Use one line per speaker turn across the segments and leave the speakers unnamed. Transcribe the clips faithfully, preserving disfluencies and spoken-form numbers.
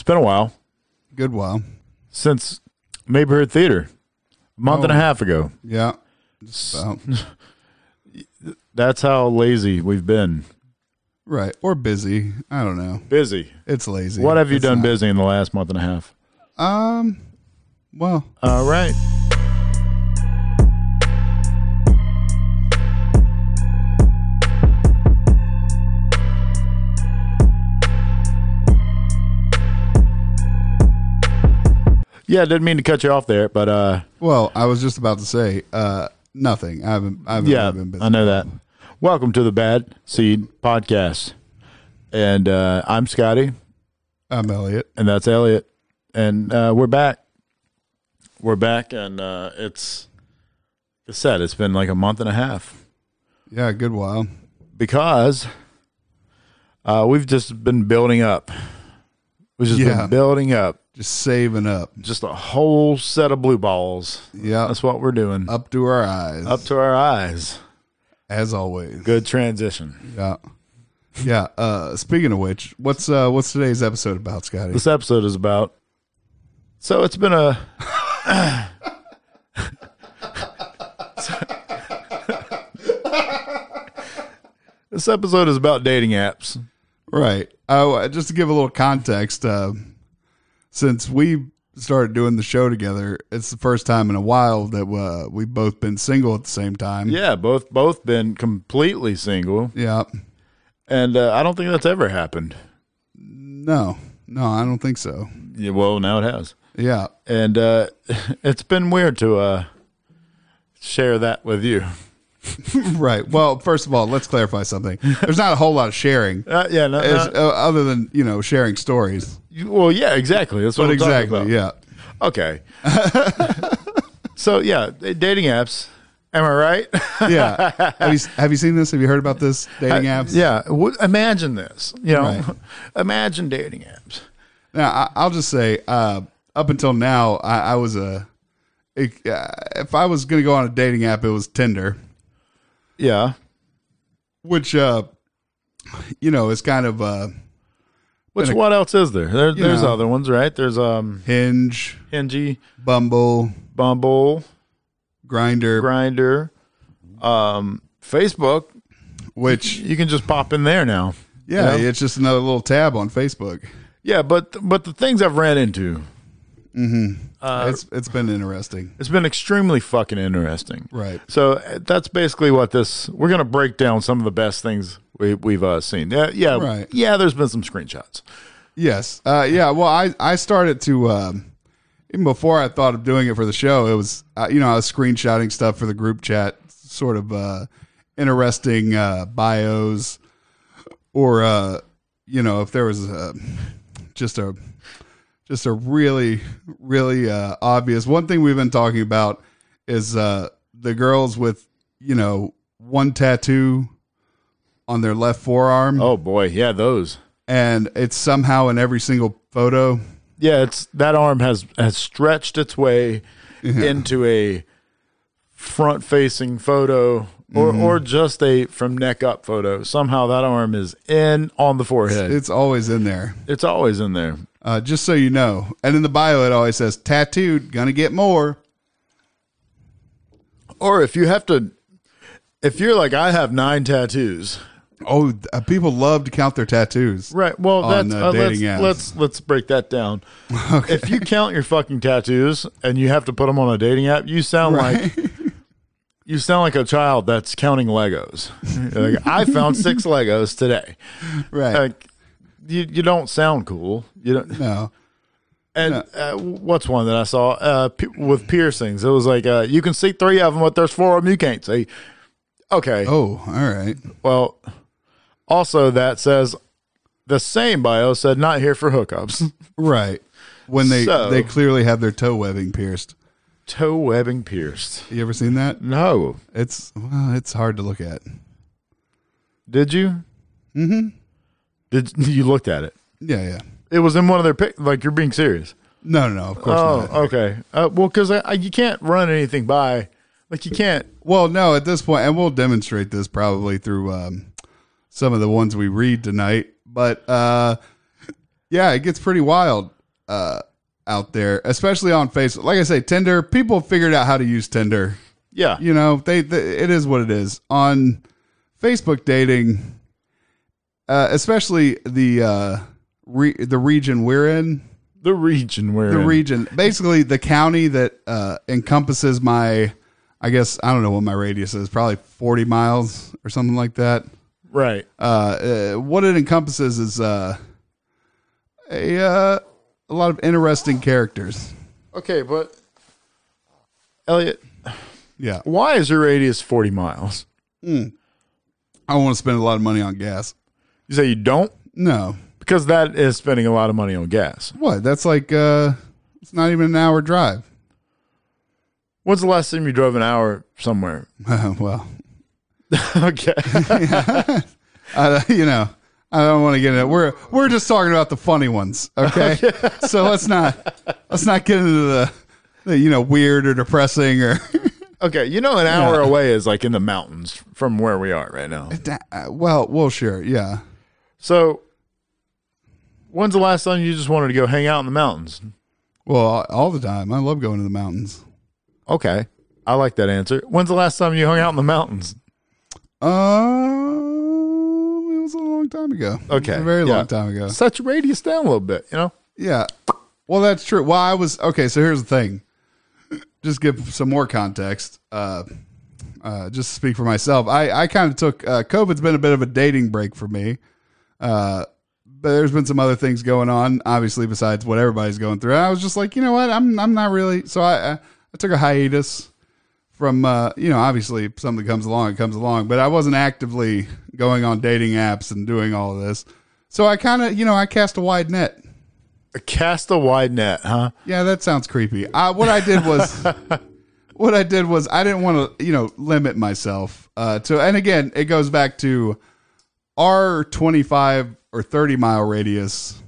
It's been a while.
Good while.
Since Neighborhood Theater. A month oh, and a half ago.
Yeah. Just about.
That's how lazy we've been.
Right. Or busy. I don't know.
Busy.
It's lazy.
What have you
it's
done
not.
busy in the last month and a half?
Um, well.
All right. Yeah, didn't mean to cut you off there, but uh,
well, I was just about to say uh, nothing. I haven't. I haven't
yeah,
really been busy.
I know that. Welcome to the Bad Seed Podcast, and uh, I'm Scotty.
I'm Elliot,
and that's Elliot, and uh, we're back. We're back, and uh, it's like I said, it's been like a month and a half.
Yeah, a good while.
Because uh, we've just been building up. We've just
yeah.
been building up.
Just saving up.
Just a whole set of blue balls.
Yeah.
That's what we're doing.
Up to our eyes.
Up to our eyes.
As always.
Good transition.
Yeah. Yeah. Uh, speaking of which, what's uh, what's today's episode about, Scotty?
This episode is about... So it's been a... This episode is about dating apps.
Right. Uh, just to give a little context... Uh, Since we started doing the show together, it's the first time in a while that uh, we've both been single at the same time.
Yeah, both both been completely single.
Yeah.
And uh, I don't think that's ever happened.
No. No, I don't think so.
Yeah, well, now it has.
Yeah.
And uh, it's been weird to uh, share that with you.
Right. Well, first of all, let's clarify something. There's not a whole lot of sharing.
Uh, yeah, no,
as,
no.
Uh, other than, you know, sharing stories.
Well, yeah, exactly. That's what
but
I'm
exactly,
talking about.
Yeah.
Okay. So, yeah, dating apps. Am I right?
Yeah. Have you have you seen this? Have you heard about this dating apps?
I, yeah. W- imagine this. You know,
right.
Imagine dating apps.
Now, I, I'll just say, uh, up until now, I, I was a. It, uh, if I was going to go on a dating app, it was Tinder.
Yeah.
Which, uh, you know, is kind of. Uh,
Which
a,
what else is there? there there's
know,
other ones, right? There's um
Hinge,
Hingy,
Bumble,
Bumble,
Grindr,
Grindr, um, Facebook,
which
you can just pop in there now.
Yeah,
you know?
It's just another little tab on Facebook.
Yeah, but but the things I've ran into,
mm-hmm.
uh,
it's it's been interesting.
It's been extremely fucking interesting.
Right.
So that's basically what this. We're gonna break down some of the best things we, we've uh, seen. Yeah, yeah,
right.
Yeah. There's been some screenshots.
Yes. Uh, yeah. Well, I I started to um, even before I thought of doing it for the show. It was uh, you know I was screenshotting stuff for the group chat, sort of uh, interesting uh, bios, or uh, you know if there was a, just a just a really really uh, obvious one thing we've been talking about is uh, the girls with you know one tattoo on their left forearm.
Oh boy, yeah, those.
And it's somehow in every single photo.
Yeah, it's that arm has has stretched its way
yeah.
into a front-facing photo, or mm-hmm. or just a from neck up photo. Somehow that arm is in on the forehead.
It's always in there.
It's always in there.
Uh, just so you know. And in the bio, it always says tattooed, gonna get more.
Or if you have to, if you're like I have nine tattoos.
Oh, uh, people love to count their tattoos.
Right. Well,
on,
that's
uh,
uh,
dating
let's,
apps.
let's let's break that down.
Okay.
If you count your fucking tattoos and you have to put them on a dating app, you sound
right.
like you sound like a child that's counting Legos. Like, I found six Legos today.
Right.
Like, you you don't sound cool. You don't.
No.
And
no.
Uh, what's one that I saw uh, p- with piercings? It was like uh, you can see three of them, but there's four of them you can't see. Okay.
Oh, all right.
Well. Also, that says the same bio said not here for hookups.
Right. When they,
so,
they clearly have their toe webbing pierced.
Toe webbing pierced.
You ever seen that?
No.
It's well, it's hard to look at.
Did you?
Mm-hmm.
Did you looked at it?
Yeah, yeah.
It was in one of their pic. Like you're being serious.
No, no, no. Of course
oh,
not.
Okay. Uh, well, because you can't run anything by. Like you can't.
Well, no. At this point, and we'll demonstrate this probably through um, some of the ones we read tonight. But uh, Yeah, it gets pretty wild uh, out there, especially on Facebook. Like I say, Tinder, people have figured out how to use Tinder.
Yeah.
You know, they, they it is what it is. On Facebook dating, uh, especially the uh, re- the region we're in,
The region we're
the
in.
region, basically the county that uh, encompasses my, I guess, I don't know what my radius is, probably forty miles or something like that.
Right.
Uh, uh, what it encompasses is uh, a uh, a lot of interesting characters.
Okay, but Elliot,
Yeah,
why is your radius forty miles?
I don't want to spend a lot of money on gas.
You say you don't?
No,
Because that is spending a lot of money on gas.
what? That's like uh, it's not even an hour drive.
When's the last time you drove an hour somewhere?
Well,
Okay.
I, you know, I don't want to get into it. We're we're just talking about the funny ones, okay? So let's not let's not get into the, the you know weird or depressing or.
Okay, you know an hour
Yeah.
away is like in the mountains from where we are right now.
Uh, well, well, sure, yeah.
So, when's the last time you just wanted to go hang out in the mountains?
Well, all, all the time. I love going to the mountains.
Okay, I like that answer. When's the last time you hung out in the mountains?
Um, it was a long time ago. It was
Okay,
a very
yeah.
long time ago.
Set your radius down a little bit, you know?
Yeah. Well, that's true. Well, I was okay. So here's the thing. Just give some more context. Uh, uh, just to speak for myself. I, I kind of took uh, COVID's been a bit of a dating break for me. Uh, but there's been some other things going on, obviously, besides what everybody's going through. And I was just like, you know what? I'm I'm not really. So I I, I took a hiatus from uh, you know, obviously, if something comes along, it comes along. But I wasn't actively going on dating apps and doing all of this. So I kind of, you know, I cast a wide net.
Cast a wide net, huh?
Yeah, that sounds creepy. Uh, what I did was, what I did was, I didn't want to, you know, limit myself uh, to. And again, it goes back to our twenty-five or thirty mile radius.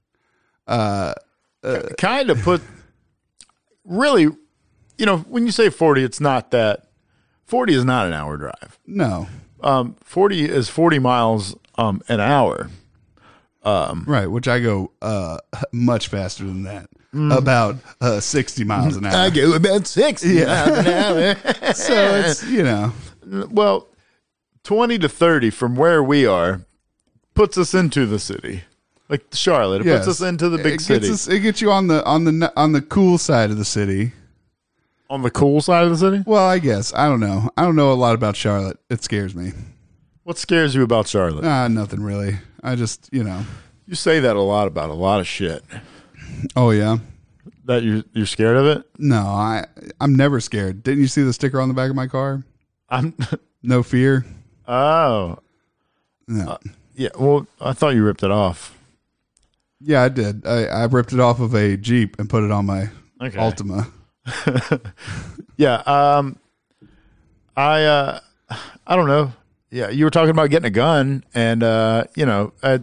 Uh,
Kind of put, really, you know, when you say forty, it's not that. forty is not an hour drive.
no,
Um, forty is forty miles um, an hour.
right, which I go uh, much faster than that, about uh, sixty miles an hour.
go about sixty miles an hour.
So it's you know,
Well, twenty to thirty from where we are puts us into the city. Like Charlotte, it
yes.
puts us into the big
it
city.
Gets us, it gets you on the on the on the cool side of the city.
On the cool side of the city?
Well, I guess I don't know. I don't know a lot about Charlotte. It scares me.
What scares you about Charlotte?
Ah, nothing really. I just, you know.
You say that a lot about a lot of shit.
Oh yeah.
That you you're scared of it?
No, I I'm never scared. Didn't you see the sticker on the back of my car?
I'm
No fear.
Oh.
No.
Yeah, well, I thought you ripped it off.
Yeah, I did. I, I ripped it off of a Jeep and put it on my
Okay.
Altima.
Yeah, um I uh I don't know. Yeah, you were talking about getting a gun and uh, you know, I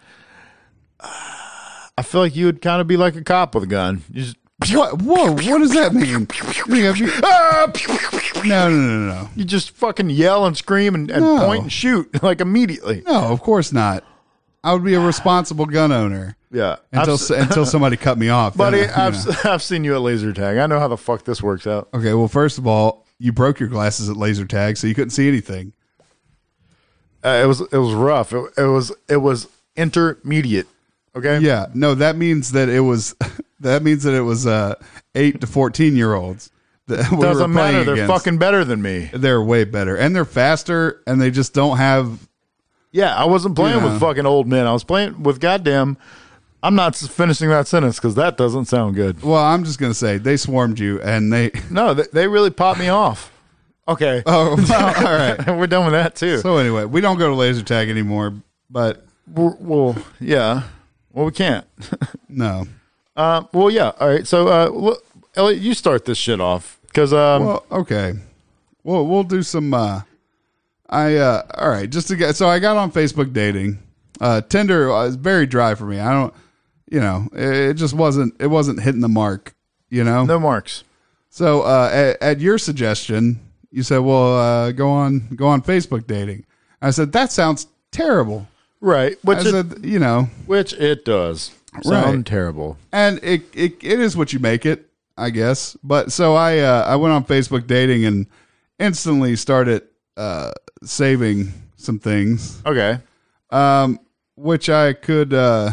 I feel like you would kind of be like a cop with a gun. You just
What? Whoa! What does that mean? You have you-
ah!
No, no, no, no,
You just fucking yell and scream and, and
No.
point and shoot like immediately.
no. Of course not. I would be a responsible gun owner
Yeah.
until
I've,
s- until somebody cut me off. Then,
buddy,
you
I've,
know.
I've seen you at laser tag. I know how the fuck this works out.
Okay. Well, first of all, you broke your glasses at laser tag, so you couldn't see anything.
Uh, it was it was rough. It, it was it was intermediate. Okay.
Yeah, no, that means that it was that means that it was uh, eight to fourteen year olds that we were
Doesn't matter.
playing
They're
against.
fucking better than me.
They're way better, and they're faster, and they just don't have.
Yeah, I wasn't playing
Yeah.
with fucking old men. I was playing with goddamn. I'm not s- finishing that sentence because that doesn't sound good.
Well, I'm just gonna say they swarmed you, and they.
No, they, they really popped me off. Okay.
Oh, well, all right.
We're done with that too.
So anyway, we don't go to laser tag anymore, but
We're, well, yeah. Well, we can't.
no.
Uh, well, yeah. All right. So, uh, look, Elliot, you start this shit off because um,
Well, okay. Well, we'll do some. Uh, I uh, all right. Just to get so I got on Facebook dating. Uh, Tinder is very dry for me. I don't. You know, it, it just wasn't. It wasn't hitting the mark. You know.
no marks.
So uh, at, at your suggestion, you said, "Well, uh, go on, go on Facebook dating." I said, "That sounds terrible."
Right. Which
I
it,
said, "You know,
which it does. Sound
Right.
terrible.
And it, it it is what you make it, I guess. But so I uh, I went on Facebook dating and instantly started uh, saving some things,
Okay.
um, which I could uh,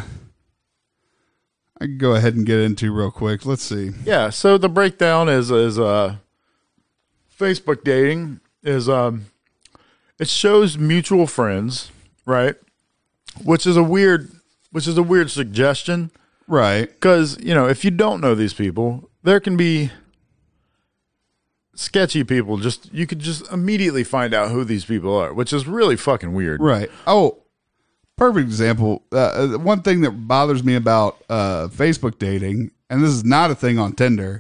I could go ahead and get into real quick. Let's see.
Yeah. So the breakdown is is uh, Facebook dating is um, it shows mutual friends, right? Which is a weird, which is a weird suggestion.
Right.
Because, you know, if you don't know these people, there can be sketchy people. Just you could just immediately find out who these people are, which is really fucking weird.
Right. Oh, perfect example. Uh, one thing that bothers me about uh, Facebook dating, and this is not a thing on Tinder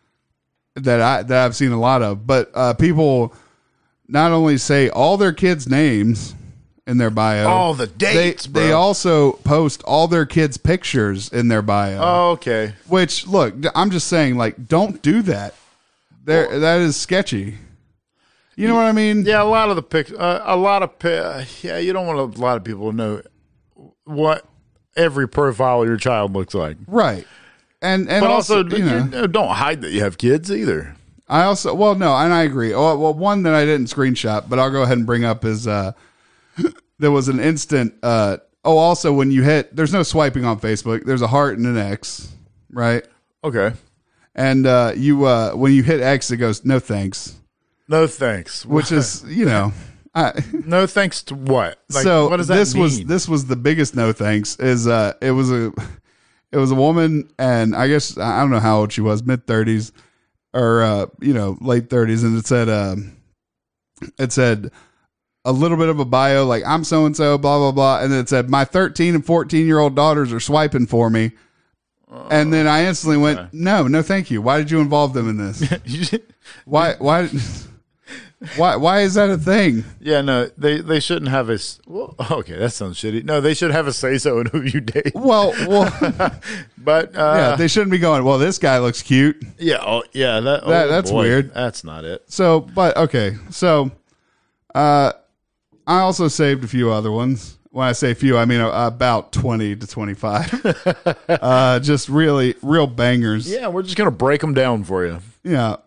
that I that I've seen a lot of, but uh, people not only say all their kids' names in their bio,
Oh, the dates,
they,
bro.
they also post all their kids' pictures in their bio.
Oh, okay.
Which, look, I'm just saying, like, don't do that. There,
Well-
that is sketchy. You know what I mean?
Yeah, a lot of the pic, uh, a lot of pi- yeah, you don't want a lot of people to know what every profile of your child looks like.
Right. And and
But
also,
also,
you know,
you- don't hide that you have kids either.
I also, well, no, and I agree. Oh, well, one that I didn't screenshot, but I'll go ahead and bring up is uh, there was an instant. Uh, oh, also, when you hit, there's no swiping on Facebook. There's a heart and an X, right?
Okay.
And uh, you, uh, when you hit X, it goes no thanks,
No thanks.
which is, you know, I,
no thanks to what? Like,
so
what does that
this
mean?
was this was the biggest no thanks. Is uh, it was a it was a woman, and I guess I don't know how old she was, mid thirties. Or uh, you know, late thirties, and it said, um, it said a little bit of a bio, like I'm so and so, blah blah blah, and then it said my thirteen and fourteen year old daughters are swiping for me, and then I instantly went, no, no, thank you. Why did you involve them in this? Why, why, why, why is that a thing?
Yeah, no, they they shouldn't have a. s- Well, okay, that sounds shitty. No, they should have a say so in who you date.
Well, well,
But uh,
yeah, they shouldn't be going. Well, this guy looks cute.
yeah, oh, yeah, that, oh,
That- that's
boy,
weird.
That's not it.
So, but okay, so, uh, I also saved a few other ones. When I say few, I mean uh, about twenty to twenty-five. uh, just really, real bangers.
Yeah, we're just gonna break them down for you.
Yeah.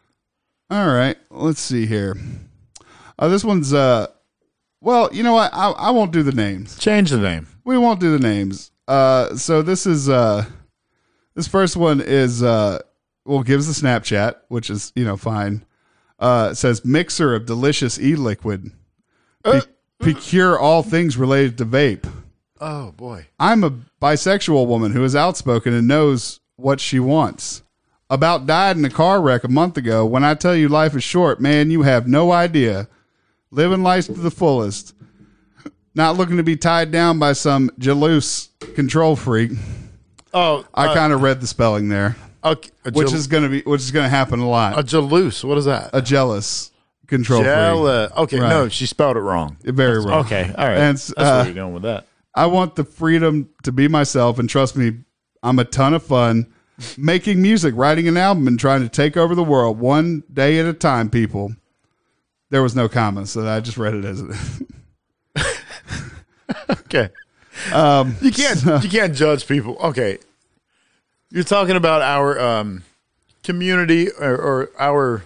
All right. Let's see here. Uh, this one's, uh, well, you know what? I, I won't do the names.
Change the name.
We won't do the names. Uh, so this is, uh, this first one is, uh, well, gives the Snapchat, which is, you know, fine. Uh, it says mixer of delicious e-liquid. Pe- Procure all things related to vape.
Oh boy.
I'm a bisexual woman who is outspoken and knows what she wants. About died in a car wreck a month ago. When I tell you life is short, man, you have no idea. Living life to the fullest. Not looking to be tied down by some jalouse control freak.
Oh,
I
uh,
kind of read the spelling there,
okay, a
which
jal-
is going to be which is going to happen a lot.
a jalouse. What is that?
A jealous control freak.
Jella. Okay,
Right.
no, she spelled it wrong.
Very wrong.
Okay, all right.
And,
That's
uh,
where you're going with that.
I want the freedom to be myself, and trust me, I'm a ton of fun making music, writing an album, and trying to take over the world one day at a time, people. There was no comma, so I just read it as it.
Okay.
Um,
You can't you can't judge people. Okay. You're talking about our um, community or, or our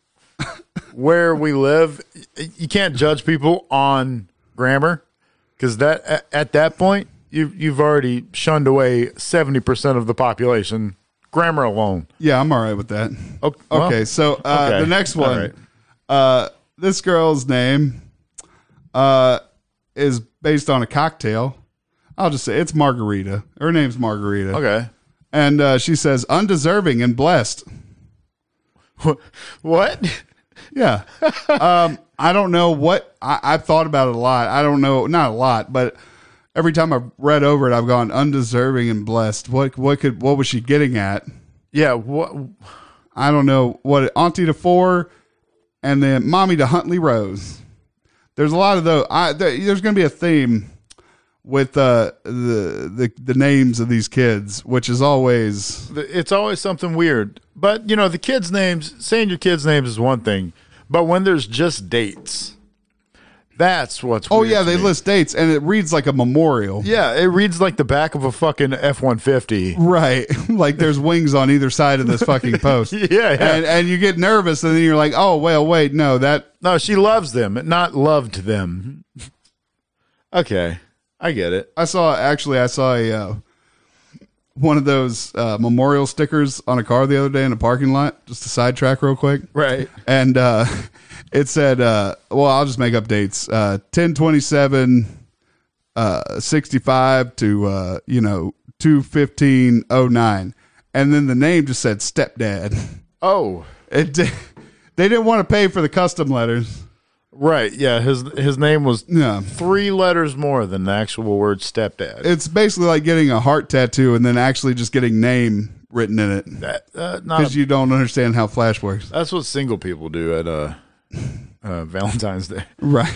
where we live. You can't judge people on grammar because that at, at that point you you've already shunned away seventy percent of the population. Grammar alone.
yeah, I'm all right with that.
Okay. well,
Okay, so uh,
okay.
the next
All
one,
right.
uh, this girl's name uh, is based on a cocktail. I'll just say it's Margarita. Her name's Margarita.
Okay.
And uh, she says, undeserving and blessed.
What?
Yeah. um, I don't know what I, I've thought about it a lot. I don't know, not a lot, but every time I've read over it, I've gone undeserving and blessed. What what could what was she getting at?
Yeah. What?
I don't know. What Auntie to four, and then Mommy to Huntley Rose. There's a lot of those. I there, there's going to be a theme with uh, the the the names of these kids, which is always
It's always something weird. But, you know, the kids' names, saying your kids' names is one thing. But when there's just dates, That's what's
Oh,
weird
yeah,
to
they
me.
list dates, and it reads like a memorial.
Yeah, it reads like the back of a fucking F one fifty.
Right. Like there's wings on either side of this fucking post.
Yeah, yeah.
And, and you get nervous, and then you're like, oh, well, wait, no, that.
No, she loves them, not loved them. Okay, I get it.
I saw, actually, I saw a. Uh, one of those uh, memorial stickers on a car the other day in a parking lot, just to sidetrack real quick.
Right.
And uh, it said, uh, well, I'll just make up dates. Uh, ten twenty-seven, uh, sixty-five to, uh, you know, two fifteen oh nine. And then the name just said stepdad.
Oh,
It did, they didn't want to pay for the custom letters.
right. Yeah, his his name was
Yeah.
three letters more than the actual word stepdad.
It's basically like getting a heart tattoo and then actually just getting name written in it.
That uh, not
Because
a,
you don't understand how Flash works.
that's what single people do at uh, uh, Valentine's Day.
Right.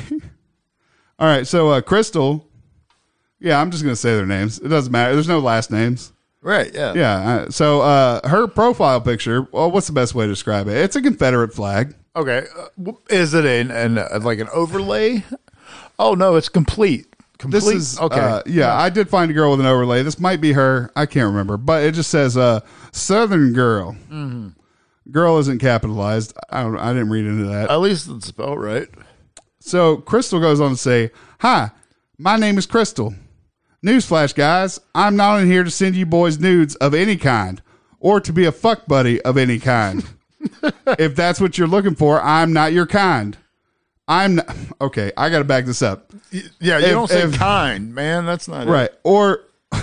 All right. So, uh, Crystal. Yeah, I'm just going to say their names. It doesn't matter. There's no last names.
Right. Yeah.
Yeah. uh, So, uh, her profile picture, well, what's the best way to describe it? It's a Confederate flag.
Okay. Uh, w- is it an, an uh, like an overlay? Oh no, it's complete. Complete.
This is,
okay.
uh, yeah, I did find a girl with an overlay. This might be her. I can't remember. But it just says, uh, Southern girl.
Mm-hmm.
Girl isn't capitalized. I don't. I didn't read into that.
At least it's spelled right.
So Crystal goes on to say, "Hi, my name is Crystal. Newsflash, guys. I'm not in here to send you boys nudes of any kind or to be a fuck buddy of any kind. If that's what you're looking for, I'm not your kind. I'm not, okay. I got to back this up.
Y- Yeah, you
If-
don't say
if-
kind, man. That's not
Right. Or,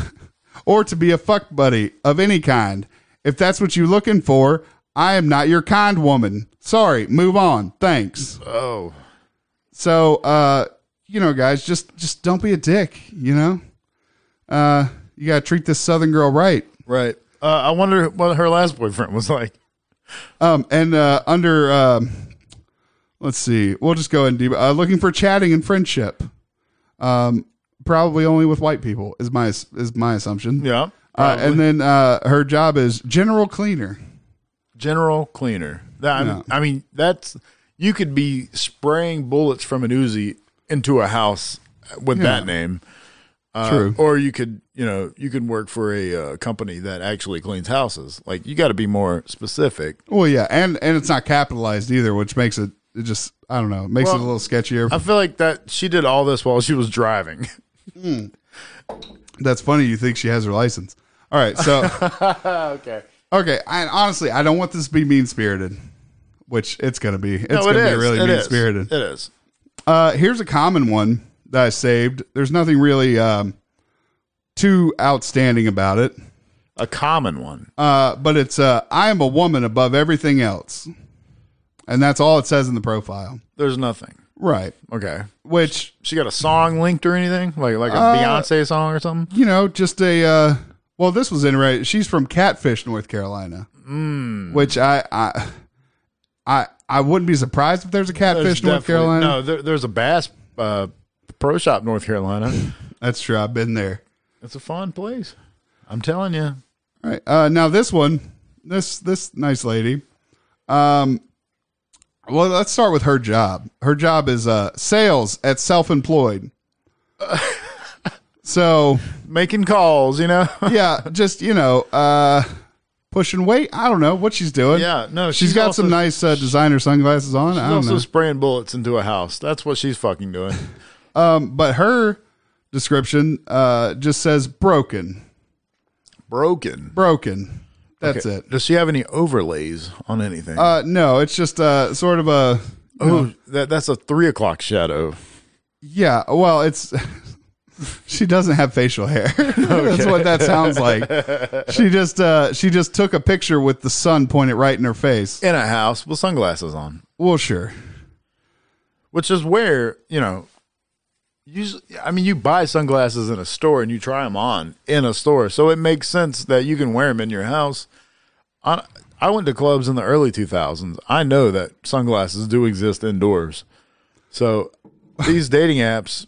or to be a fuck buddy of any kind. If that's what you're looking for, I am not your kind woman. Sorry. Move on. Thanks."
it. Oh,
So, uh, you know, guys, just just don't be a dick. You know, uh, you gotta treat this Southern girl right.
right. Uh, I wonder what her last boyfriend was like.
Um, and uh, under, um, let's see, we'll just go ahead and deep, uh, looking for chatting and friendship. Um, probably only with white people is my is my assumption.
Yeah.
Uh,
probably.
and then uh, her job is general cleaner.
General cleaner. That,
No.
I mean, that's you could be spraying bullets from an Uzi into a house with
Yeah.
that name. Uh,
True.
Or you could, you know, you could work for a uh, company that actually cleans houses. Like you got to be more specific.
Well, yeah, and and it's not capitalized either, which makes it, it just I don't know, it makes
Well,
it a little sketchier.
I feel like that she did all this while she was driving.
That's funny. You think she has her license? All right, so.
Okay.
Okay, I, honestly, I don't want this to be mean spirited, which it's going to be. It's
No,
going
it
to be
is.
really
It
mean
is.
spirited.
It is.
Uh, here's a common one that I saved. There's nothing really um, too outstanding about it,
A common one.
uh, but it's uh, I am a woman above everything else, and that's all it says in the profile.
There's nothing.
Right.
Okay.
Which,
She got a song linked or anything? Like like a
Uh,
Beyonce song or something?
you know, just a. Uh, well, this was interesting. She's from Catfish, North Carolina,
Mm.
which I, I, I, I wouldn't be surprised if there's a Catfish,
There's
North
definitely-
Carolina.
No, there, there's a Bass uh, Pro Shop, North Carolina.
That's true. I've been there.
It's a fun place. I'm telling you.
All right. Uh, now this one, this this nice lady. Um, well, let's start with her job. Her job is uh, sales at Self-Employed. So
Making calls, you know?
yeah, just you know, uh, pushing weight. I don't know what she's doing.
Yeah, no,
she's
she's
got
also-
some nice uh, designer sunglasses on.
She's
I don't
also
know.
spraying bullets into a house. That's what she's fucking doing.
Um, but her description uh, just says broken,
Broken.
broken. That's
Okay.
it.
Does she have any overlays on anything?
Uh, no, it's just uh, sort of a.
oh, that, that's a three o'clock shadow.
Yeah, well, it's she doesn't have facial hair. That's what that sounds like. She just uh, she just took a picture with the sun pointed right in her face.
In a house with sunglasses on.
Well, sure.
Which is where, you know, usually, I mean, you buy sunglasses in a store and you try them on in a store. So it makes sense that you can wear them in your house. I, I went to clubs in the early two thousands. I know that sunglasses do exist indoors. So these dating apps,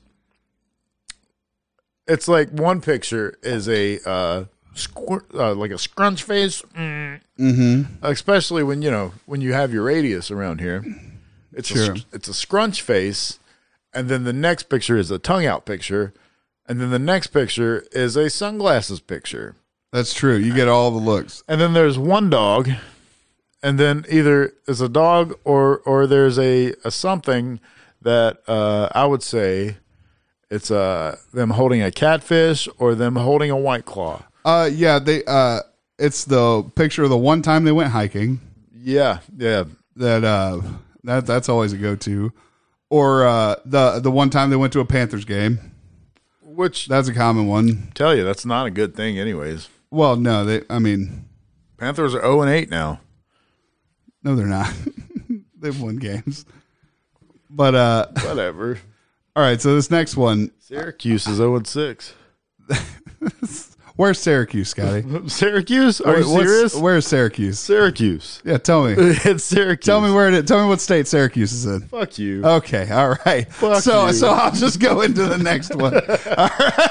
it's like one picture is a uh, squir- uh, like a scrunch face, mm.
Mm-hmm.
especially when you know when you have your radius around here. It's
Sure.
a, it's a scrunch face, and then the next picture is a tongue out picture, and then the next picture is a sunglasses picture.
That's true. You get all the looks.
And then there's one dog, and then either it's a dog or or there's a, a something that uh, I would say it's uh, them holding a catfish or them holding a white claw.
Uh, yeah, they. Uh, it's the picture of the one time they went hiking.
Yeah, yeah.
That uh, that that's always a go to, or uh, the the one time they went to a Panthers game.
Which
that's a common one.
Tell you that's not a good thing, anyways.
Well, no, they. I mean,
Panthers are zero and eight now.
No, they're not. They've won games, but uh,
whatever.
All right, so this next one,
Syracuse is zero and six.
Where's Syracuse, Scotty?
Syracuse? Are you
What's,
serious?
Where's Syracuse?
Syracuse.
Yeah, tell me.
It's Syracuse.
Tell me where it is. Tell me what state Syracuse is in.
Fuck you.
Okay, all right.
Fuck
so
you.
so I'll just go into the next one. All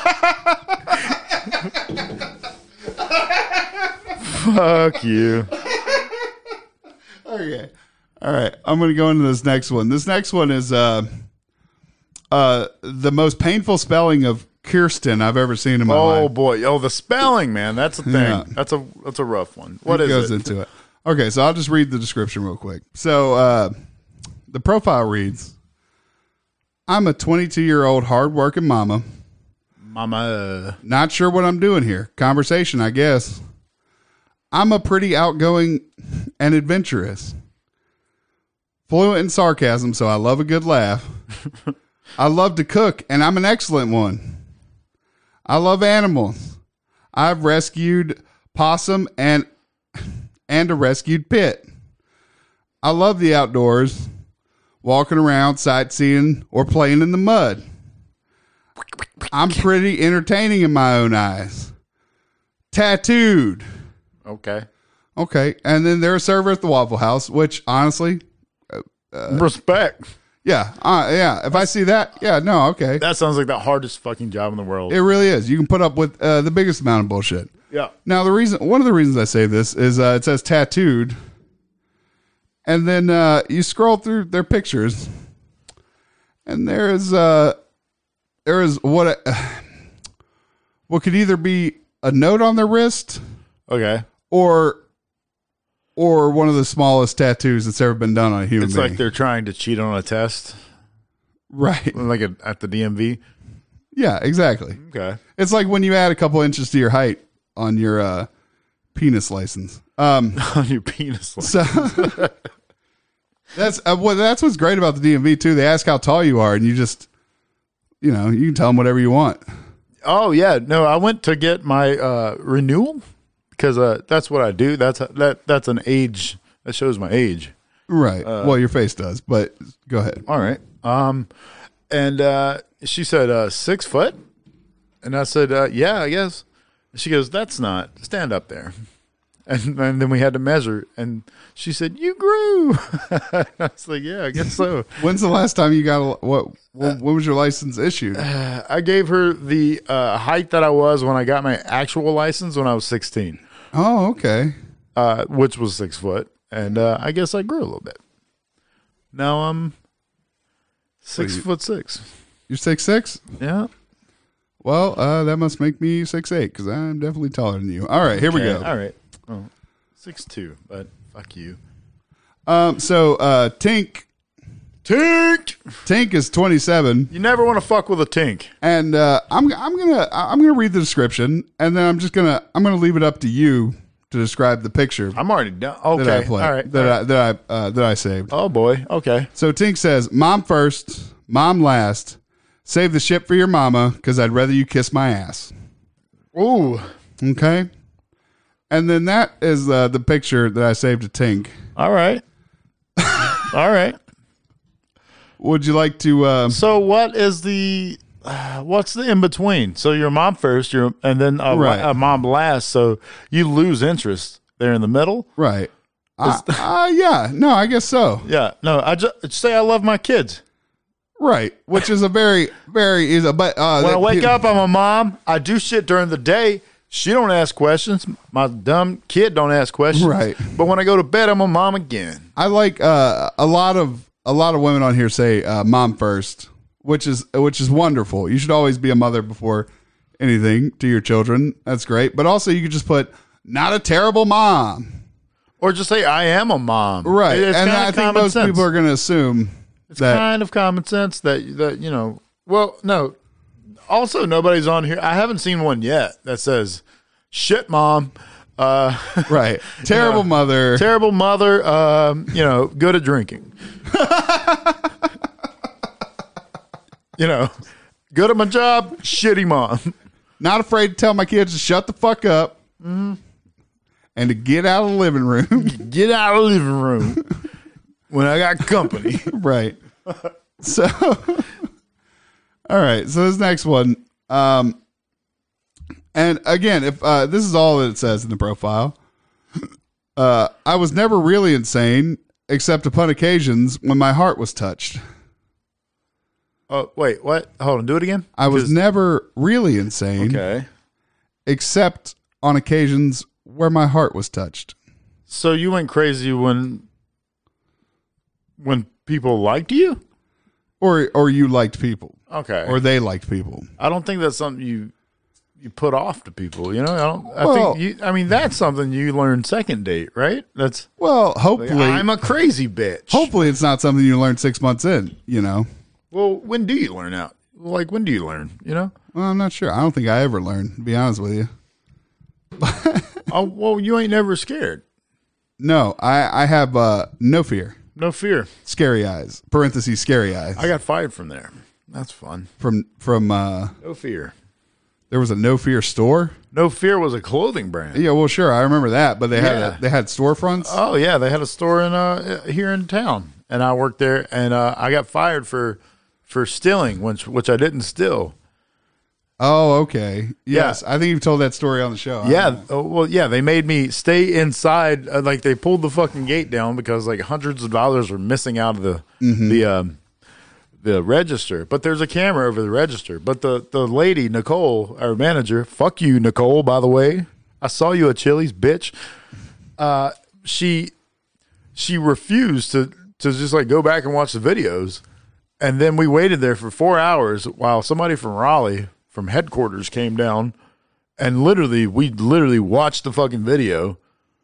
right.
Fuck you.
Okay. All right. I'm going to go into this next one. This next one is uh, uh, the most painful spelling of Kirsten I've ever seen in my
oh,
life.
Oh boy. Oh, the spelling, man. That's a thing.
Yeah.
That's a that's a rough one. What
it
is
goes
it?
into it. Okay, so I'll just read the description real quick. So uh, the profile reads, I'm a twenty-two-year-old hardworking mama.
Mama.
Not sure what I'm doing here. Conversation, I guess. I'm a pretty outgoing and adventurous. Fluent in sarcasm, so I love a good laugh. I love to cook, and I'm an excellent one. I love animals. I've rescued possum and and a rescued pit. I love the outdoors, walking around, sightseeing, or playing in the mud. I'm pretty entertaining in my own eyes. Tattooed.
Okay.
Okay, and then they're a server at the Waffle House, which honestly,
uh, respect.
Yeah, uh, yeah. If I see that, yeah, no, okay.
That sounds like the hardest fucking job in the world.
It really is. You can put up with uh, the biggest amount of bullshit.
Yeah.
Now the reason, one of the reasons I say this is uh, it says tattooed, and then uh, you scroll through their pictures, and there is uh, there is what uh, what could either be a note on their wrist,
okay,
or or one of the smallest tattoos that's ever been done on a human
it's
being.
It's like they're trying to cheat on a test.
Right.
Like a, at the D M V.
Yeah, exactly.
Okay.
It's like when you add a couple inches to your height on your uh, penis license. Um,
on your penis license.
So that's uh, well, that's what's great about the D M V too. They ask how tall you are, and you just, you know, you can tell them whatever you want.
Oh yeah, no, I went to get my uh, renewal because uh, that's what I do. That's that that's an age that shows my age.
Right.
Uh,
well, your face does, but go ahead.
All right. Um, and uh, she said uh, six foot, and I said, uh, yeah, I guess. She goes, that's not. Stand up there. And, and then we had to measure, and she said, you grew. I was like, yeah, I guess so.
When's the last time you got a, what? When was your license issued?
Uh, I gave her the uh, height that I was when I got my actual license when I was sixteen.
Oh, okay.
Uh, which was six foot, and uh, I guess I grew a little bit. Now I'm six
you,
foot six.
You're six six?
Yeah.
Well, uh, that must make me six eight because I'm definitely taller than you. All right, here
okay,
we go.
All right. Oh, six two, but fuck you.
Um. So, uh, Tink,
Tink,
Tink is twenty-seven.
You never want to fuck with a tink.
And uh, I'm I'm gonna I'm gonna read the description, and then I'm just gonna I'm gonna leave it up to you to describe the picture.
I'm already done. Okay.
That I played,
all right.
That
all
I
right.
that I uh, that I saved.
Oh boy. Okay.
So Tink says, "Mom first, mom last. Save the shit for your mama, because I'd rather you kiss my ass."
Ooh.
Okay. And then that is uh, the picture that I saved to Tink.
All right. All right.
Would you like to? Uh,
So what is the uh, what's the in between? So your mom first, your and then a,
Right.
a mom last. So you lose interest there in the middle.
right. Uh, uh, yeah. No, I guess so.
Yeah. No, I just say I love my kids.
Right. Which is a very, very easy. But uh,
When I
that-
wake up, I'm a mom. I do shit during the day. She don't ask questions. My dumb kid don't ask questions.
Right.
But when I go to bed, I'm a mom again.
I like uh, a lot of a lot of women on here say uh, mom first, which is which is wonderful. You should always be a mother before anything to your children. That's great. But also, you could just put not a terrible mom,
or just say I am a mom.
Right,
It's
and
kind
I
of
think
common
most
sense.
people are going to assume
It's
that.
kind of common sense that that you know. Well, no. Also, nobody's on here. I haven't seen one yet that says "shit, mom." Uh,
Right, terrible
you know,
mother.
Terrible mother. Um, you know, good at drinking. You know, good at my job. Shitty mom.
Not afraid to tell my kids to shut the fuck up
Mm-hmm.
and to get out of the living room.
Get out of the living room when I got company.
Right. So, all right. So this next one, um, and again, if uh, this is all that it says in the profile, uh, I was never really insane, except upon occasions when my heart was touched.
Oh wait, what? Hold on. Do it again.
I was
Just-
never really insane,
okay.
except on occasions where my heart was touched.
So you went crazy when when people liked you?
Or, or you liked people,
Okay.
or they liked people.
I don't think that's something you you put off to people. You know, I don't. I
Well-
think you. I mean, that's something you learn second date, right? That's
Well,
like,
hopefully,
I'm a crazy bitch.
hopefully it's not something you learn six months in. You know,
Well, when do you learn out? Like, when do you learn? You know?
well, I'm not sure. I don't think I ever learned. To be honest with you,
Oh, well, you ain't never scared.
no, I I have uh, no fear.
No fear.
Scary eyes. Parentheses. Scary eyes.
I got fired from there. That's fun.
from from. Uh,
No fear.
there was a no fear store.
No fear was a clothing brand.
Yeah, well, sure, I remember that. But they had
Yeah.
a, they had storefronts.
Oh yeah, they had a store in uh here in town, and I worked there, and uh, I got fired for for stealing, which which I didn't steal.
Oh, okay. Yes,
Yeah.
I think you've told that story on the show. I
Yeah,
don't know.
oh, well, yeah, they made me stay inside. Uh, like they pulled the fucking gate down because like hundreds of dollars were missing out of the the um, the register. But there's a camera over the register. But the the lady Nicole, our manager, fuck you, Nicole. By the way, I saw you at Chili's, bitch. Uh, she she refused to to just like go back and watch the videos, and then we waited there for four hours while somebody from Raleigh from headquarters came down. And literally, we literally watched the fucking video,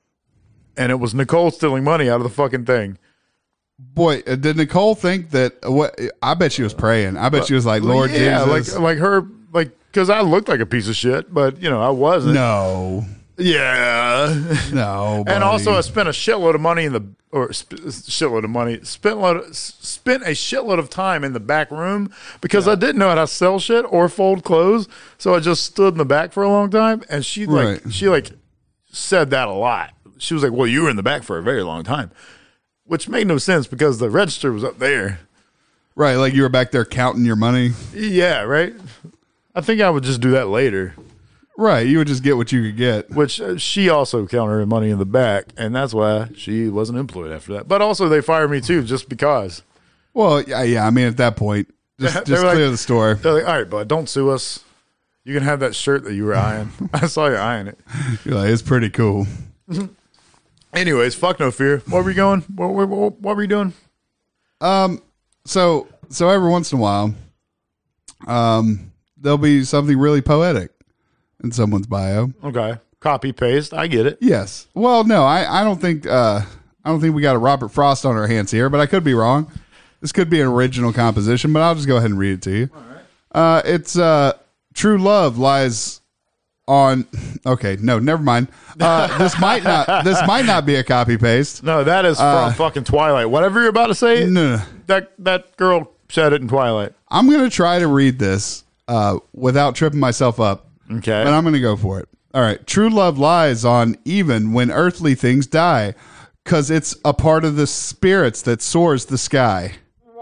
and it was Nicole stealing money out of the fucking thing.
Boy, uh, did Nicole think that? What? I bet she was praying. I bet she was like, Lord
yeah,
Jesus.
like like her, like because I looked like a piece of shit, but you know I wasn't.
no,
Yeah,
no.
and also I
buddy.
spent a shitload of money in the or sp- shitload of money spent a lot of, spent a shitload of time in the back room because I didn't know how to sell shit or fold clothes, so I just stood in the back for a long time. And she like
Right.
she like said that a lot. She was like, "Well, you were in the back for a very long time," which made no sense because the register was up there.
right, like you were back there counting your money.
Yeah, right. I think I would just do that later.
Right, you would just get what you could get.
Which uh, she also counted her money in the back, and that's why she wasn't employed after that. But also, they fired me too, just because.
Well, yeah, yeah. I mean, at that point, just
They
just
were like-
clear the store.
They're like, "All right, bud, don't sue us. You can have that shirt that you were eyeing. I saw you eyeing it."
You're like, it's pretty cool.
Anyways, fuck no fear. What were you going? What, what, what, what were you doing?
So, so every once in a while, um, there'll be something really poetic in someone's bio.
Okay, copy paste. I get it.
Yes. Well, no, I, I don't think uh, I don't think we got a Robert Frost on our hands here, but I could be wrong. This could be an original composition, but I'll just go ahead and read it to you. All right. Uh, it's uh, true love lies on. Okay, no, never mind. Uh, this might not. This might not be a copy paste.
No, that is from fucking Twilight. Whatever you're about to say,
Uh, No, no.
that that girl said it in Twilight.
I'm gonna try to read this uh, without tripping myself up.
Okay.
But I'm going to go for it. All right. True love lies on even when earthly things die, because it's a part of the spirits that soars the sky.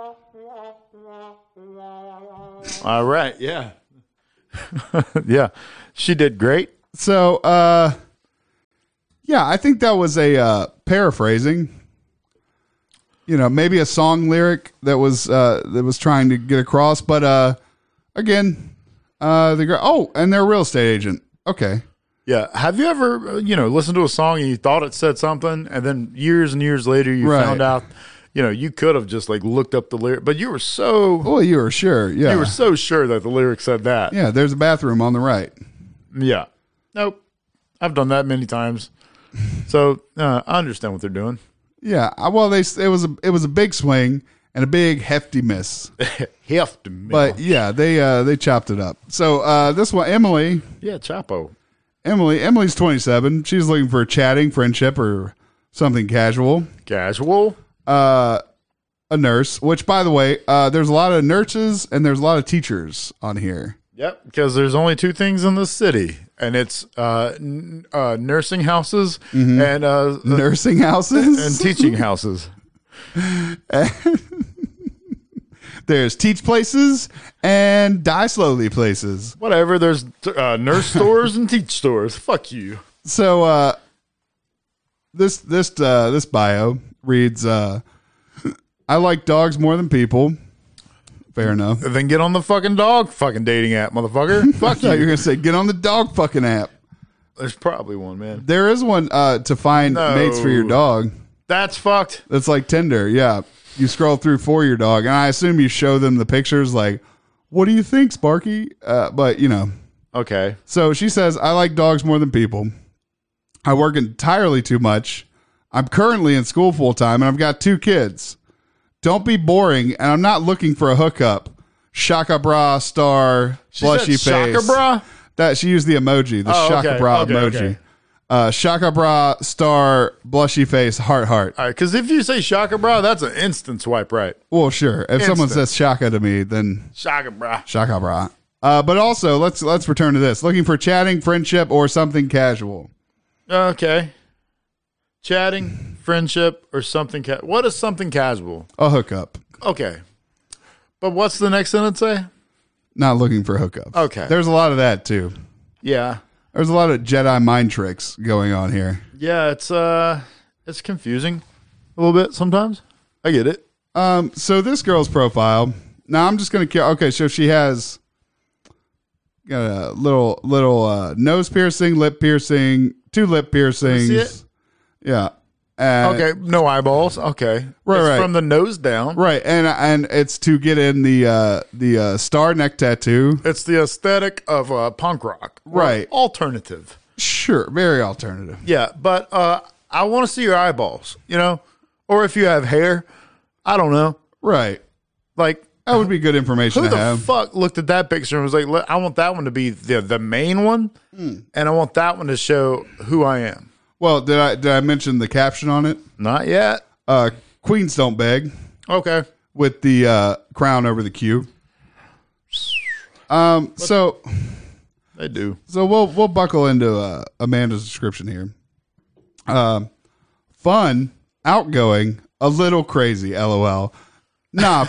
All right. Yeah. Yeah. She did great.
So, uh, yeah, I think that was a uh, paraphrasing. You know, maybe a song lyric that was uh, that was trying to get across. But uh, again, uh, the girl. Oh, and they're a real estate agent. Okay.
Yeah. Have you ever, uh, you know, listened to a song and you thought it said something, and then years and years later you
Right.
found out, you know, you could have just like looked up the lyric, but you were so
Well, you were sure. Yeah.
you were so sure that the lyric said that.
Yeah, there's a bathroom on the right.
Yeah. Nope. I've done that many times. So uh, I understand what they're doing.
Yeah. I- Well, they it was a it was a big swing and a big hefty miss.
Hefty.
But yeah, they uh, they chopped it up. So uh, this one, Emily,
yeah, Chapo.
Emily, Emily's twenty-seven. She's looking for chatting, friendship, or something casual.
Casual.
Uh, a nurse. Which, by the way, uh, there's a lot of nurses and there's a lot of teachers on here.
Yep, because there's only two things in the city, and it's uh, n- uh, nursing houses and uh,
Nursing houses
and teaching houses.
There's teach places and die slowly places.
Whatever. There's uh, nurse stores and teach stores. Fuck you.
So uh, this this uh, this bio reads, uh, "I like dogs more than people." Fair enough.
Then get on the fucking dog fucking dating app, motherfucker.
I
Fuck
thought you were
you.
gonna say get on the dog fucking app.
There's probably one, man.
There is one uh, to find
No.
mates for your dog.
That's fucked.
That's like Tinder. Yeah, you scroll through for your dog, and I assume you show them the pictures. Like, what do you think, Sparky? Uh, but you know.
Okay.
So she says, I like dogs more than people. I work entirely too much. I'm currently in school full time, and I've got two kids. Don't be boring, and I'm not looking for a hookup. Shaka bra, star,
She
blushy
said
face.
Shaka bra?
That she used the emoji, the
Oh,
shaka
okay,
bra
okay,
emoji.
okay.
Uh, shaka bra, star, blushy face, heart, heart.
All right, because if you say Shaka bra, that's an instant swipe right.
Well, sure. If someone
Instant.
says shaka to me, then
Shaka bra.
shaka bra. Uh, but also, let's let's return to this. Looking for chatting, friendship, or something casual.
Okay. Chatting, friendship, or something. Ca- what is something casual?
A hookup.
Okay. But what's the next sentence say?
Not looking for hookups.
Okay.
There's a lot of that too.
Yeah.
There's a lot of Jedi mind tricks going on here.
Yeah, it's uh it's confusing a little bit sometimes. I get it.
Um, so this girl's profile. Now I'm just gonna kill. Okay, so she has got a little little uh, nose piercing, lip piercing, two lip piercings.
see it?
Yeah. Uh,
Okay, no eyeballs. Okay.
Right,
It's
right.
from the nose down.
Right, and and it's to get in the uh, the uh, star neck tattoo.
It's the aesthetic of uh, punk rock. or
Right.
Alternative.
Sure, very alternative.
Yeah, but uh, I want to see your eyeballs, you know? Or if you have hair, I don't know.
Right,
Like,
that would be good information
who
to
the
have.
fuck looked at that picture and was like, "Look, I want that one to be the, the main one,
Hmm.
and I want that one to show who I am."
Well, did I did I mention the caption on it?
Not yet.
Uh, Queens don't beg.
Okay.
With the uh, crown over the Q. Um. So
They do.
so we'll we'll buckle into uh, Amanda's description here. Um, fun, outgoing, a little crazy. LOL. Nah.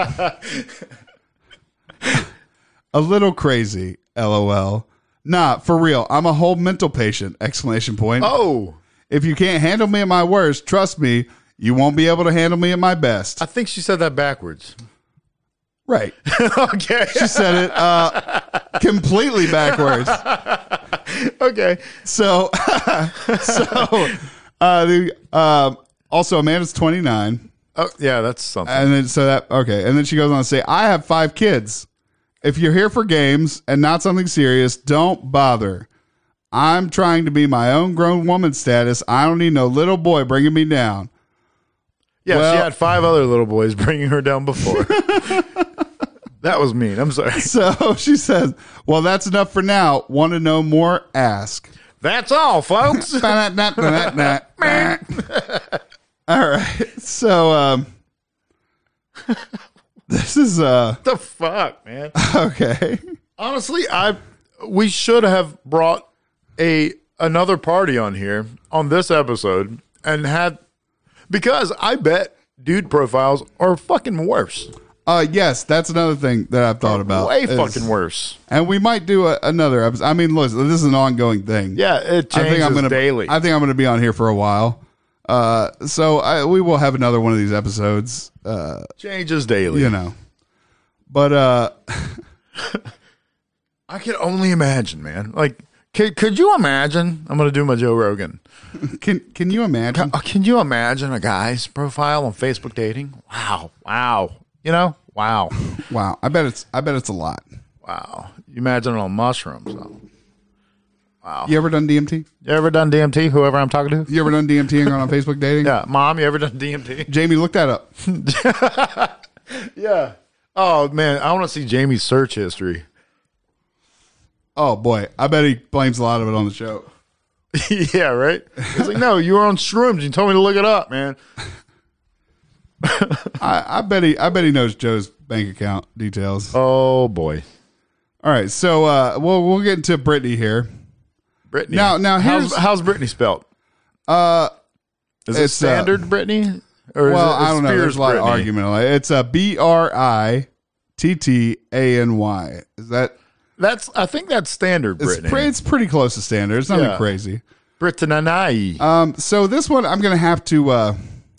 A little crazy. LOL. Nah, for real. I'm a whole mental patient! Exclamation point.
Oh,
If you can't handle me at my worst, trust me, you won't be able to handle me at my best.
I think she said that backwards.
Right.
Okay.
She said it uh, completely backwards.
Okay.
So, so uh, the um, also Amanda's twenty-nine,
Oh, yeah, that's something.
and then so that okay, and then she goes on to say, "I have five kids. If you're here for games and not something serious, don't bother. I'm trying to be my own grown woman status. I don't need no little boy bringing me down."
Yeah,
Well-
she had five other little boys bringing her down before. That was mean. I'm sorry.
So she says, "Well, that's enough for now. Want to know more? Ask."
That's all, folks.
All right. So um this is uh
the fuck, man.
okay.
Honestly, I we should have brought a another party on here on this episode and had because I bet dude profiles are fucking worse.
Uh yes, that's another thing that I've thought about.
Way
is-
fucking worse.
And we might do a, another episode. I mean, listen, this is an ongoing thing.
Yeah, it changes
I think I'm gonna
daily.
I think I'm gonna be on here for a while. Uh so I, we will have another one of these episodes. Uh
changes daily.
you know. But uh
I can only imagine, man. Like, Could, could you imagine? I'm going to do my Joe Rogan.
Can Can you imagine?
Can, can you imagine a guy's profile on Facebook dating? Wow. Wow. You know? Wow.
Wow. I bet it's. I bet it's a lot.
Wow. You imagine it on mushrooms, though. Wow.
You ever done D M T?
You ever done D M T? Whoever I'm talking to?
You ever done D M T and gone on Facebook dating?
Yeah. Mom, you ever done D M T?
Jamie, look that up.
Yeah. Oh, man. I want to see Jamie's search history.
Oh boy, I bet he blames a lot of it on the show.
Yeah, right? He's like, no, you were on shrooms. You told me to look it up, man.
I, I bet he. I bet he knows Joe's bank account details.
Oh, boy.
All right, so uh, we'll we'll get into Brittany here.
Brittany.
Now, now here's
how's, how's Brittany spelled?
uh,
Is it
it's,
standard
uh,
Brittany? Or
well,
is it,
I don't know.
Spears
There's a lot
Brittany?
of argument on it. It's a B R I T T A N Y. Is that?
That's. I think that's standard
It's,
Brittany.
pre- it's pretty close to standard. It's nothing
Yeah.
crazy.
Brittany.
Um, so this one, I'm going to have to uh,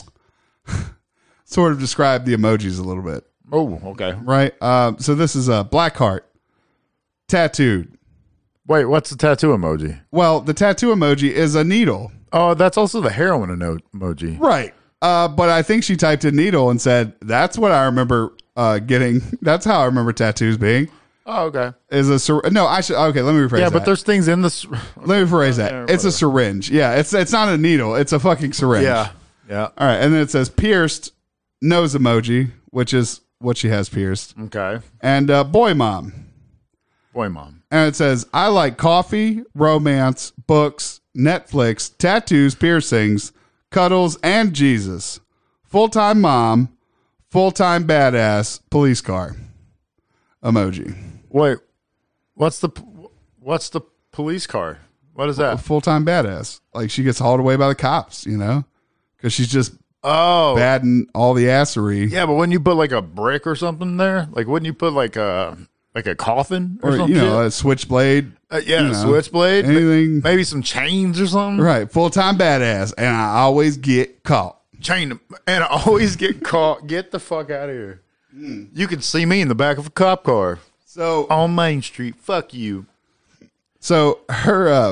sort of describe the emojis a little bit,
Oh, okay.
right? Um, so this is a black heart, tattooed.
Wait, what's the tattoo emoji?
Well, the tattoo emoji is a needle,
Oh, that's also the heroin emo- emoji.
right? Uh, but I think she typed in needle and said, "That's what I remember uh, getting. That's how I remember tattoos being."
Oh, okay.
Is a syr- no? I should okay. Let me rephrase.
Yeah,
that.
but there's things in this.
Let me rephrase that.
Yeah,
It's a
whatever.
syringe. Yeah, it's it's not a needle. It's a fucking syringe.
Yeah. Yeah.
All right, and then it says pierced nose emoji, which is what she has pierced,
Okay.
and uh, boy mom,
Boy, mom.
and it says I like coffee, romance, books, Netflix, tattoos, piercings, cuddles, and Jesus. Full time mom, full time badass, police car emoji.
Wait, what's the what's the police car? What is that?
Full time badass. Like she gets hauled away by the cops, you know, because she's just
Oh,
batting all the assery.
yeah, but wouldn't you put like a brick or something there? Like, wouldn't you put like a like a coffin or,
Or,
something?
you know, a switchblade.
uh, yeah,
you
a
know,
switchblade,
anything.
maybe some chains or something.
Right. Full time badass. And I always get caught.
Chain them, and I always get caught. Get the fuck out of here! You can see me in the back of a cop car
So,
on Main Street. Fuck you.
so her, uh,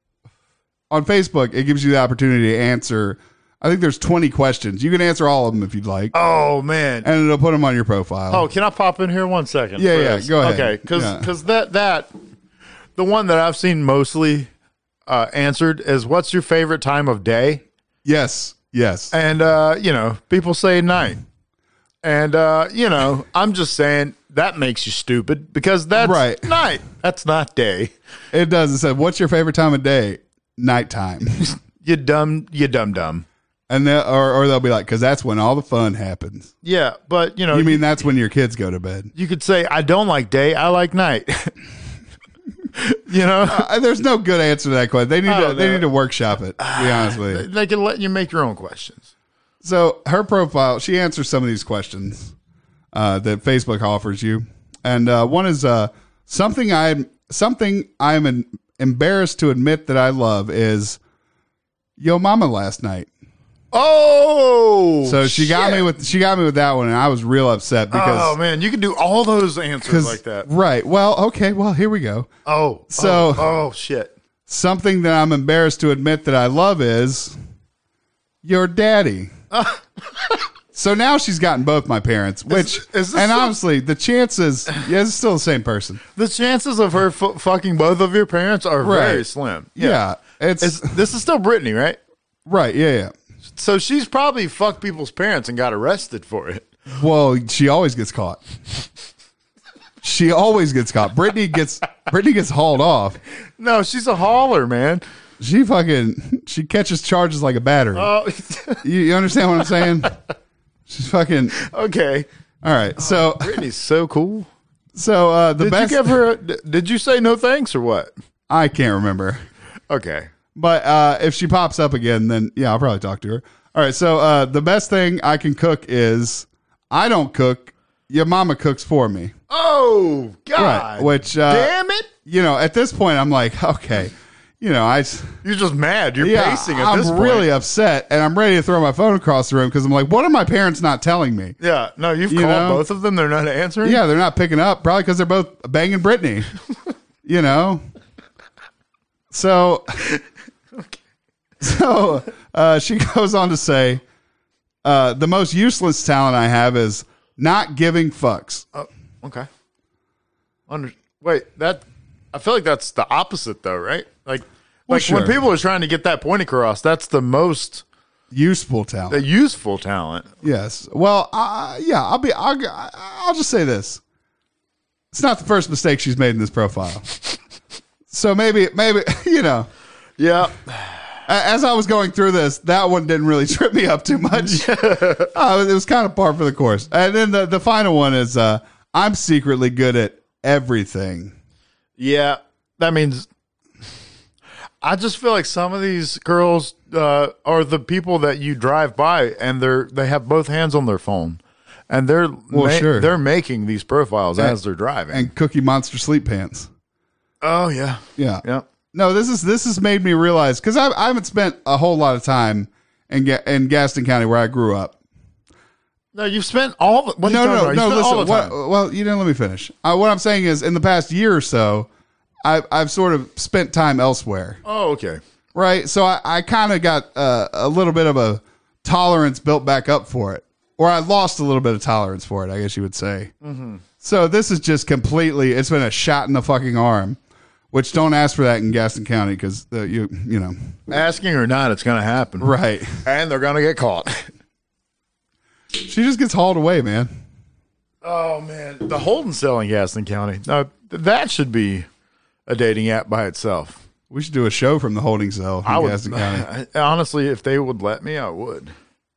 on Facebook, it gives you the opportunity to answer. I think there's twenty questions. You can answer all of them if you'd like.
Oh man.
And it'll put them on your profile.
Oh, can I pop in here one second?
Yeah,
for
yeah,
this?
go ahead.
Okay, because
Yeah.
that that the one that I've seen mostly uh, answered is what's your favorite time of day?
Yes. Yes.
And uh, you know, people say night, and uh, you know, I'm just saying that makes you stupid because that's
Right.
night. That's not day.
It does. It said, what's your favorite time of day? Nighttime.
You dumb. You dumb dumb.
And they or, or they'll be like, because that's when all the fun happens.
Yeah, but you know,
You mean that's when your kids go to bed?
you could say I don't like day. I like night. You know,
Uh, there's no good answer to that question. They need
I
to
don't
they
know.
need to workshop it. To be honest with you.
they can let you make your own questions.
So her profile, she answers some of these questions uh, that Facebook offers you, and uh, one is uh, something I'm something I'm an, embarrassed to admit that I love is Yo Mama last night.
Oh,
So she got
shit.
me with she got me with that one, and I was real upset because
Oh man, you can do all those answers
'cause-
like that.
right. Well, okay. Well, here we go.
Oh,
So-
oh, oh shit.
Something that I'm embarrassed to admit that I love is your daddy. So now she's gotten both my parents, which,
is this
and
some-
honestly, the chances, yeah, it's still the same person.
The chances of her fu- fucking both of your parents are very
Right.
slim.
Yeah, it's,
It's, this is still Brittany, right?
right. Yeah, yeah.
So she's probably fucked people's parents and got arrested for it.
Well, she always gets caught. She always gets caught. Brittany gets Brittany gets hauled off.
No, she's a hauler, man.
She fucking she catches charges like a battery.
Oh,
you, you understand what I'm saying? She's fucking
okay.
all right. So
Brittany's so cool.
so uh, the
Did
best.
you give her? A, d- did you say no thanks or what?
I can't remember.
Okay.
But uh, if she pops up again, then yeah, I'll probably talk to her. All right. So uh, the best thing I can cook is I don't cook. Your mama cooks for me.
Oh God!
Right. Which uh,
Damn it!
you know, at this point, I'm like, okay, you know, I
You're just mad. You're
yeah,
pacing at
I'm
this point.
really upset, and I'm ready to throw my phone across the room because I'm like, what are my parents not telling me?
Yeah. No, you've
You
called
know?
both of them. They're not answering.
Yeah, they're not picking up, probably because they're both banging Brittany. You know, So, okay. so uh, she goes on to say, uh, the most useless talent I have is not giving fucks.
Oh, okay. Under, wait, that I feel like that's the opposite, though, right? Like,
Well,
like
sure.
when people are trying to get that point across, that's the most
Useful talent.
the useful talent.
Yes. Well, uh, yeah, I'll be, I'll, I'll just say this. It's not the first mistake she's made in this profile. So maybe, maybe, you know,
Yeah.
as I was going through this, that one didn't really trip me up too much. uh, it was kind of par for the course. And then the, the final one is, uh, I'm secretly good at everything.
Yeah. That means I just feel like some of these girls uh, are the people that you drive by and they're they have both hands on their phone. And they're
Well,
ma-
sure.
they're making these profiles
And-
as they're driving.
And Cookie Monster sleep pants.
oh yeah.
Yeah.
Yeah.
No, this is this has made me realize because I, I haven't spent a whole lot of time in Ga- in Gaston County where I grew up.
No, you've spent all the what
no,
are you
no,
talking about?
no.
You spent all
Listen,
the
what,
time.
well, you didn't let me finish. Uh, what I'm saying is, in the past year or so, I've I've sort of spent time elsewhere,
Oh, okay.
right? So I, I kind of got uh, a little bit of a tolerance built back up for it, or I lost a little bit of tolerance for it, I guess you would say. Mm-hmm. So this is just completely. It's been a shot in the fucking arm. Which don't ask for that in Gaston County because uh, you you know
Asking or not, it's going to happen.
right.
And they're going to get caught.
She just gets hauled away, man.
Oh, man. The Holden cell in Gaston County. No, that should be a dating app by itself.
We should do a show from the holding cell in
I would,
Gaston County.
honestly, if they would let me, I would.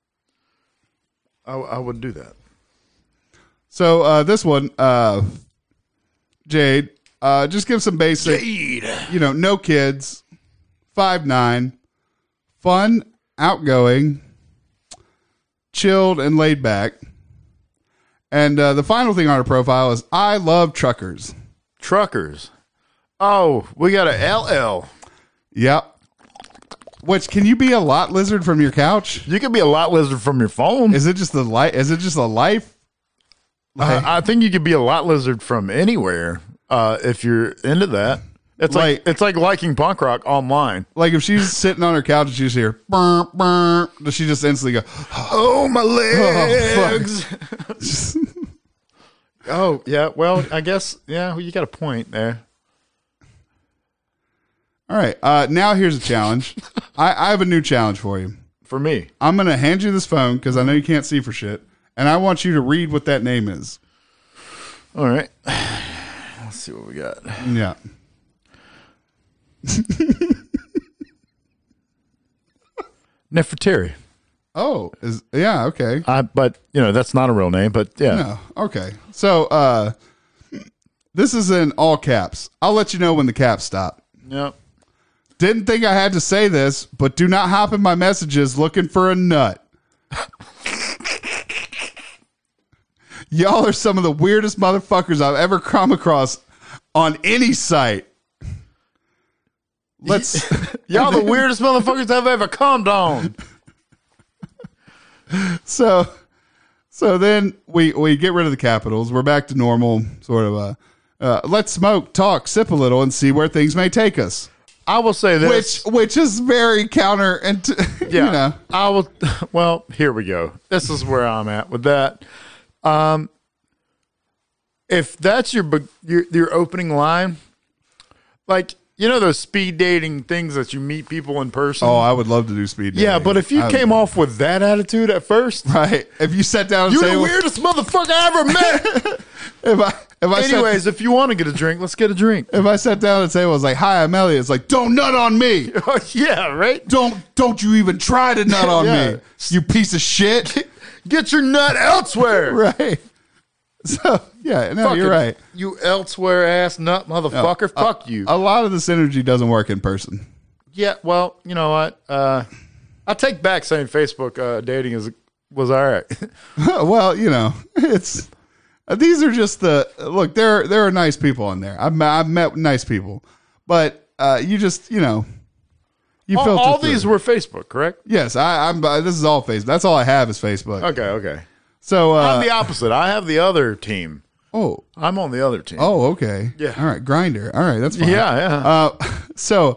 I, I would do that.
So uh, this one, uh, Jade, uh, just give some basic,
Jade.
you know, no kids, five nine, fun, outgoing, chilled, and laid back. And uh, the final thing on her profile is I love truckers.
Truckers. Oh, we got a L L.
Yep. Which, can you be a lot lizard from your couch?
You could be a lot lizard from your phone.
Is it just the life? Is it just a life?
Uh, I think you could be a lot lizard from anywhere uh, if you're into that. It's like,
Like-
it's like liking punk rock online.
Like if she's sitting on her couch and she's here, burr, burr, does she just instantly go,
Oh, my legs.
fuck.
Oh, yeah. Well, I guess, yeah, you got a point there.
All right. Uh, now here's a challenge. I, I have a new challenge for you.
For me.
I'm going to hand you this phone because I know you can't see for shit. And I want you to read what that name is.
All right. Let's see what we got.
Yeah.
Nefertari.
Oh, is yeah, okay.
I, but, you know, that's not a real name, but yeah.
No. Okay. So uh, this is in all caps. I'll let you know when the caps stop.
Yep.
Didn't think I had to say this, but do not hop in my messages looking for a nut. Y'all are some of the weirdest motherfuckers I've ever come across on any site. Let's
Y'all the weirdest motherfuckers I've ever cummed on.
so so then we we get rid of the capitals. We're back to normal sort of uh, uh let's smoke, talk, sip a little and see where things may take us.
I will say this.
Which which is very counter and
Yeah.
you know.
I will. Well, here we go. This is where I'm at with that. Um, if that's your be- your your opening line, like you know those speed dating things that you meet people in person.
Oh, I would love to do speed dating.
yeah, but if you
I-
came off with that attitude at first,
right, if you sat down and
you're
say,
the weirdest motherfucker I ever met.
if I if I sat,
Anyways, if you want to get a drink, let's get a drink.
if I sat down and say, was like, "Hi, I'm Elliot," it's like, "Don't nut on me."
Yeah, right.
Don't don't you even try to nut on
Yeah.
me, you piece of shit.
Get your nut elsewhere.
Right. So yeah, no,
Fucking-
you're right.
You elsewhere ass nut motherfucker.
No,
Fuck you.
A lot of this energy doesn't work in person.
Yeah, well, you know what? Uh, I take back saying Facebook uh, dating is was all right.
Well, you know, it's uh, these are just the look. There there are nice people on there. I've met, I've met nice people, but uh, you just you know you
all
filter
all
through.
these were Facebook, correct?
Yes, I, I'm. Uh, this is all Facebook. That's all I have is Facebook.
Okay, okay.
So uh,
I'm the opposite. I have the other team.
oh
I'm on the other team.
oh okay
Yeah.
all right Grinder all right that's fine.
yeah, yeah.
Uh, so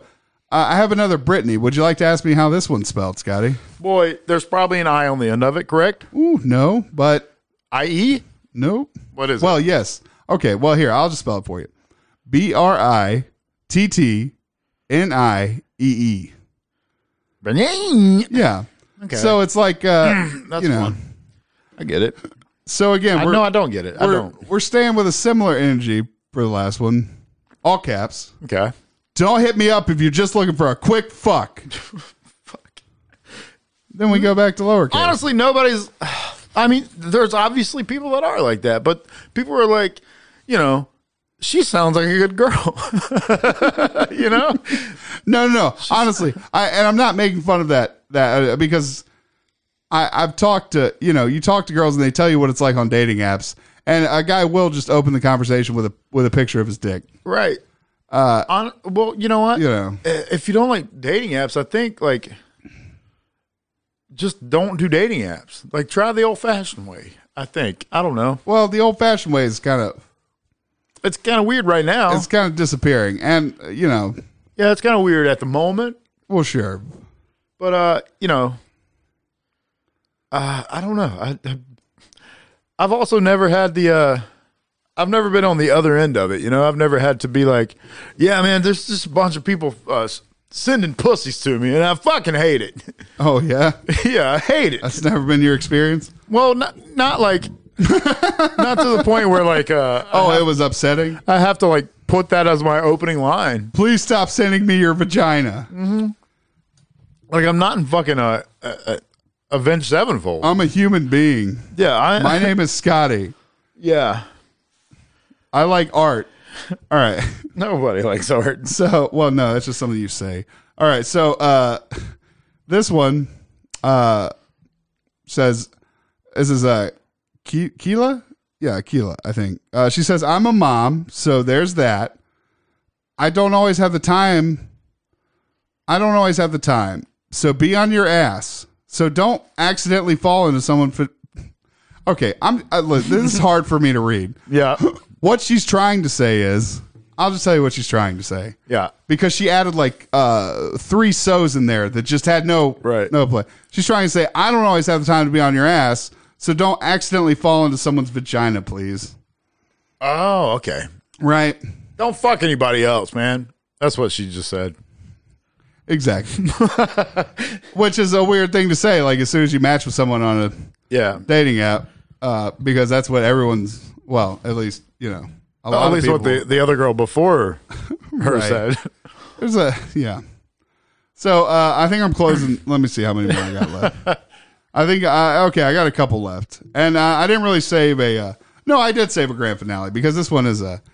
Uh, I have another Brittany. Would you like to ask me how this one's spelled, Scotty?
Boy, there's probably an I on the end of it, correct?
Ooh, no, but
I E?
nope.
What is
well,
it?
yes. Okay, well, here, I'll just spell it for you. B R I T T N I E E.
Benin.
Yeah.
Okay.
So it's like, uh,
That's
you know.
fun. I get it.
So again,
I
we're,
know I don't get it. I
we're,
don't.
we're staying with a similar energy for the last one. All caps.
Okay.
Don't hit me up if you're just looking for a quick fuck.
Fuck.
Then we go back to lowercase.
Honestly, nobody's. I mean, there's obviously people that are like that, but people are like, you know, she sounds like a good girl. You know?
No, no, no. Honestly, I and I'm not making fun of that that uh, because I I've talked to, you know, you talk to girls and they tell you what it's like on dating apps, and a guy will just open the conversation with a with a picture of his dick.
Right. Uh, on, well, you know what?
You know.
If you don't like dating apps, I think like just don't do dating apps. Like try the old fashioned way. I think. I don't know.
Well, the old fashioned way is kind of
It's kind of weird right now.
it's kind of disappearing, and uh, you know,
Yeah, it's kind of weird at the moment.
well, sure.
But uh, you know, uh, I don't know. I, I've also never had the. Uh, I've never been on the other end of it. You know, I've never had to be like, yeah, man. There's just a bunch of people uh, sending pussies to me, and I fucking hate it.
Oh yeah,
Yeah, I hate it.
that's never been your experience.
Well, not not like, not to the point where like, uh,
Oh, it was upsetting.
I have to like put that as my opening line.
Please stop sending me your vagina.
Like I'm not in fucking uh, uh, uh, Avenged Sevenfold.
I'm a human being.
yeah, I.
My name is Scotty.
yeah.
I like art. All right.
Nobody likes art.
So, well, no, that's just something you say. All right. So, uh, this one, uh, says, this is, uh, Ke- Keela? Yeah, Keela, I think. Uh, she says, I'm a mom. So there's that. I don't always have the time. I don't always have the time. So be on your ass. So don't accidentally fall into someone. For, okay. I'm, I, look, this is hard for me to read.
Yeah.
What she's trying to say is, I'll just tell you what she's trying to say.
Yeah.
Because she added like uh, three so's in there that just had no
Right.
no play. She's trying to say, I don't always have the time to be on your ass, so don't accidentally fall into someone's vagina, please.
Oh, okay.
Right?
Don't fuck anybody else, man. That's what she just said.
Exactly. Which is a weird thing to say, like as soon as you match with someone on a
Yeah.
dating app, uh, because that's what everyone's, well, at least, you know, a lot
At
of
least what
people-
the, the other girl before her
Right.
said.
There's a yeah. So uh, I think I'm closing. Let me see how many more I got left. I think uh, okay, I got a couple left, and uh, I didn't really save a. Uh, no, I did save a grand finale because this one is a.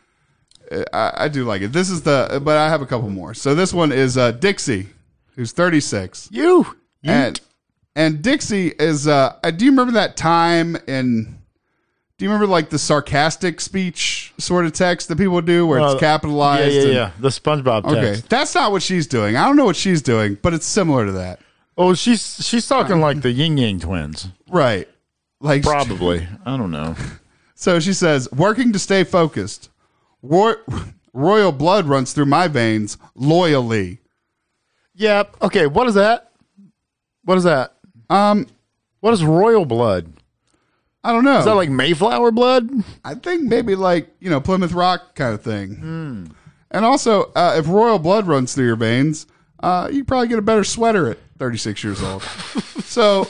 I, I do like it. This is the, but I have a couple more. So this one is uh, Dixie, who's thirty-six,
You.
and and Dixie is. Uh, do you remember that time in? Do you remember like the sarcastic speech sort of text that people do where
Uh,
it's capitalized?
Yeah, yeah,
and-
yeah. The SpongeBob text.
Okay, that's not what she's doing. I don't know what she's doing, but it's similar to that.
Oh, she's she's talking like the Yin Yang twins.
Right. Like
Probably. I don't know.
So she says, working to stay focused. Roy, royal blood runs through my veins loyally.
Yeah. Okay. What is that? What is that?
Um,
What is royal blood?
I don't know.
Is that like Mayflower blood?
I think maybe like, you know, Plymouth Rock kind of thing. And also, uh, if royal blood runs through your veins, uh, you probably get a better sweater at thirty-six years old. So,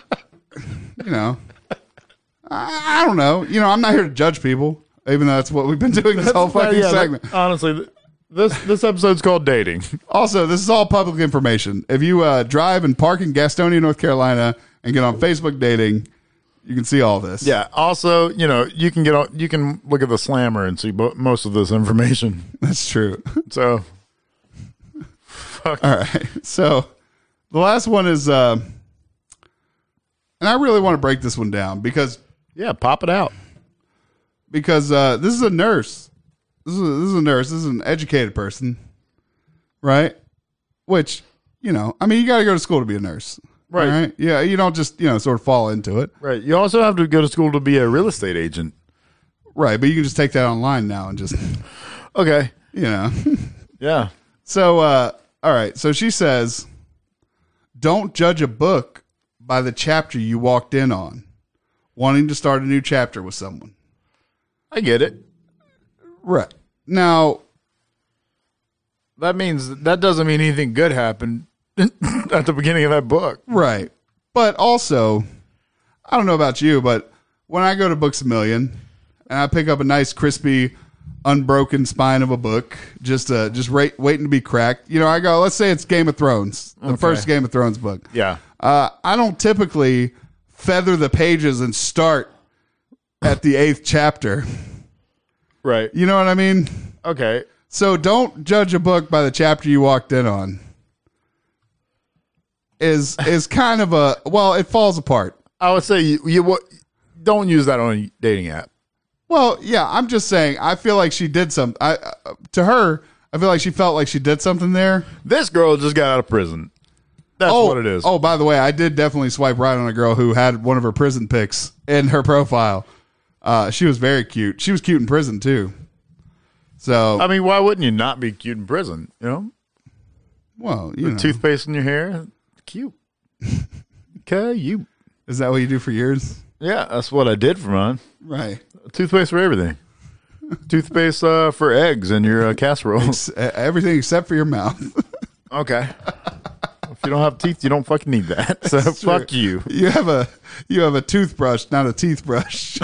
you know, I, I don't know. You know, I'm not here to judge people, even though that's what we've been doing this whole fucking
Yeah, that-
segment.
honestly, th- this this episode's called dating.
Also, this is all public information. If you uh, drive and park in Gastonia, North Carolina, and get on Facebook dating, you can see all this.
Yeah. Also, you know, you can get on, you can look at the Slammer and see bo- most of this information.
That's true.
So,
All right. So the last one is, uh, and I really want to break this one down because
yeah, pop it out.
because uh, this is a nurse. This is a, this is a nurse. This is an educated person, right? Which, you know, I mean, you got to go to school to be a nurse,
Right.
all right? Yeah, you don't just you know sort of fall into it,
Right. You also have to go to school to be a real estate agent.
right? But you can just take that online now and just
Okay.
you know.
Yeah.
So uh, All right. So she says, don't judge a book by the chapter you walked in on, wanting to start a new chapter with someone.
I get it.
Right. Now,
that means that doesn't mean anything good happened at the beginning of that book.
Right. But also, I don't know about you, but when I go to Books A Million and I pick up a nice, crispy, unbroken spine of a book, just uh, just wait, waiting to be cracked, you know, I go, let's say it's Game of Thrones, the
Okay.
first Game of Thrones book.
Yeah.
Uh, I don't typically feather the pages and start at the eighth chapter.
Right.
You know what I mean?
Okay.
So don't judge a book by the chapter you walked in on. Is is kind of a, well, it falls apart.
I would say you, you what don't use that on a dating app.
Well, yeah, I'm just saying, I feel like she did some, I, uh, to her, I feel like she felt like she did something there.
This girl just got out of prison. That's
oh,
what it is.
Oh, by the way, I did definitely swipe right on a girl who had one of her prison pics in her profile. Uh, she was very cute. She was cute in prison too. So,
I mean, why wouldn't you not be cute in prison? You know,
well, you
the
know.
toothpaste in your hair, cute. Okay, you.
Is that what you do for yours?
Yeah, that's what I did for mine.
Right.
Toothpaste for everything. Toothpaste uh, for eggs in your uh, casserole.
Ex- everything except for your mouth.
Okay. If you don't have teeth, you don't fucking need that. So
That's
fuck
true.
you.
You have a you have a toothbrush, not a teeth brush.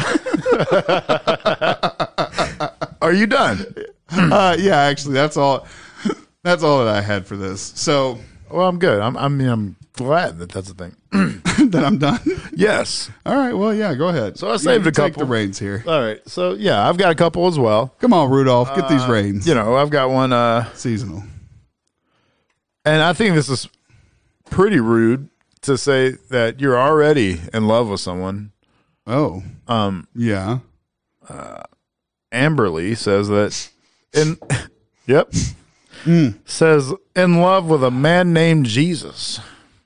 Are you done?
uh, yeah, actually, that's all. That's all that I had for this. So,
Well, I'm good. I'm. I mean, I'm glad that that's a thing.
then I'm done.
Yes.
All right. Well, yeah. Go ahead.
So I
You-
saved
you
a
take
couple.
the reins here.
All right. So yeah, I've got a couple as well.
Come on, Rudolph. Get these reins.
You know, I've got one. Uh,
Seasonal.
and I think this is pretty rude to say that you're already in love with someone.
Oh.
Um,
Yeah.
Amberly says that in. Yep.
Mm.
Says in love with a man named Jesus.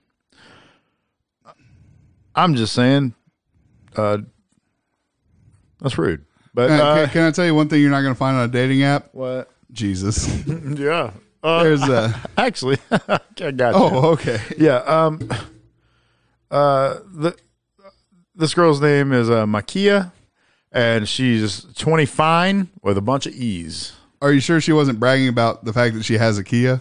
I'm just saying, uh, that's rude. But
Uh,
uh,
can, can I tell you one thing you're not going to find on a dating app?
what?
Jesus.
Yeah. Uh,
There's a.
actually, I got you.
Oh, okay.
Yeah. Um. Uh. The this girl's name is uh, Makia, and she's twenty fine with a bunch of E's.
Are you sure she wasn't bragging about the fact that she has a Kia?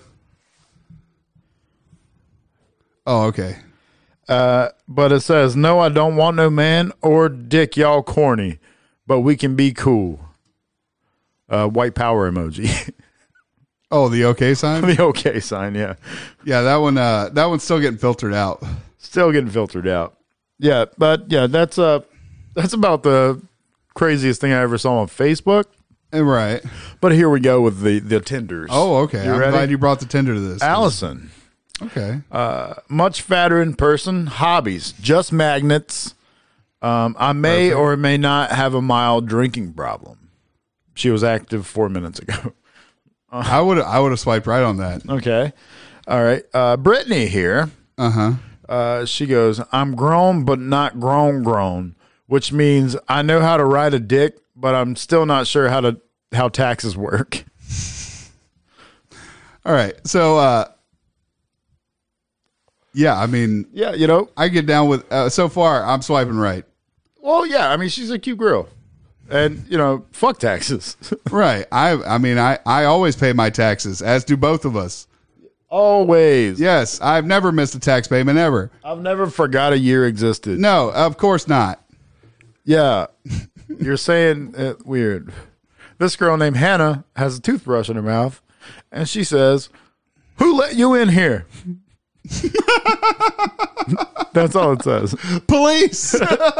Oh, okay.
Uh. But it says, "No, I don't want no man or dick. Y'all corny, but we can be cool." Uh. White power emoji.
Oh, the okay sign?
The okay sign. Yeah.
Yeah, that one. Uh, that one's still getting filtered out.
Still getting filtered out. Yeah, but yeah, that's uh that's about the craziest thing I ever saw on Facebook.
Right.
But here we go with the the Tinders.
Oh, okay.
You
I'm
ready?
glad you brought the Tinder to this.
Allison,
Okay.
uh, much fatter in person. Hobbies, just magnets. Um, I may
Perfect.
or may not have a mild drinking problem. She was active four minutes ago.
I would I would have swiped right on that.
Okay, all right. Uh, Brittany here.
Uh huh.
Uh, she goes, I'm grown, but not grown grown, which means I know how to ride a dick, but I'm still not sure how to how taxes work.
All right. So, uh, yeah, I mean,
Yeah, you know.
I get down with. Uh, so far, I'm swiping right.
Well, yeah. I mean, she's a cute girl, and you know, fuck taxes.
Right. I I mean, I I always pay my taxes, as do both of us.
Always.
Yes, I've never missed a tax payment ever.
I've never forgot a year existed.
No, of course not.
Yeah. You're saying uh, weird. This girl named Hannah has a toothbrush in her mouth, and she says, "Who let you in here?" That's all it says.
Police.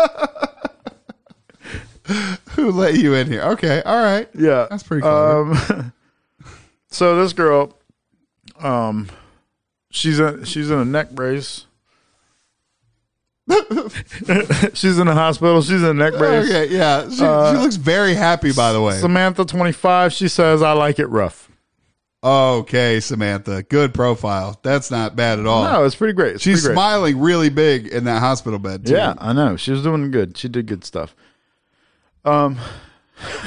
Who let you in here? Okay, all right.
Yeah,
That's pretty clever.
Um, so this girl, um, she's a, she's in a neck brace. She's in a hospital. She's in a neck brace.
Okay, yeah. She,
Uh,
she looks very happy, by the way.
Samantha, twenty-five. She says, "I like it rough."
Okay, Samantha. Good profile. That's not bad at all.
No, it's pretty great. It's
She's
pretty great.
smiling really big in that hospital bed, too.
Yeah, I know. She was doing good. She did good stuff. Um,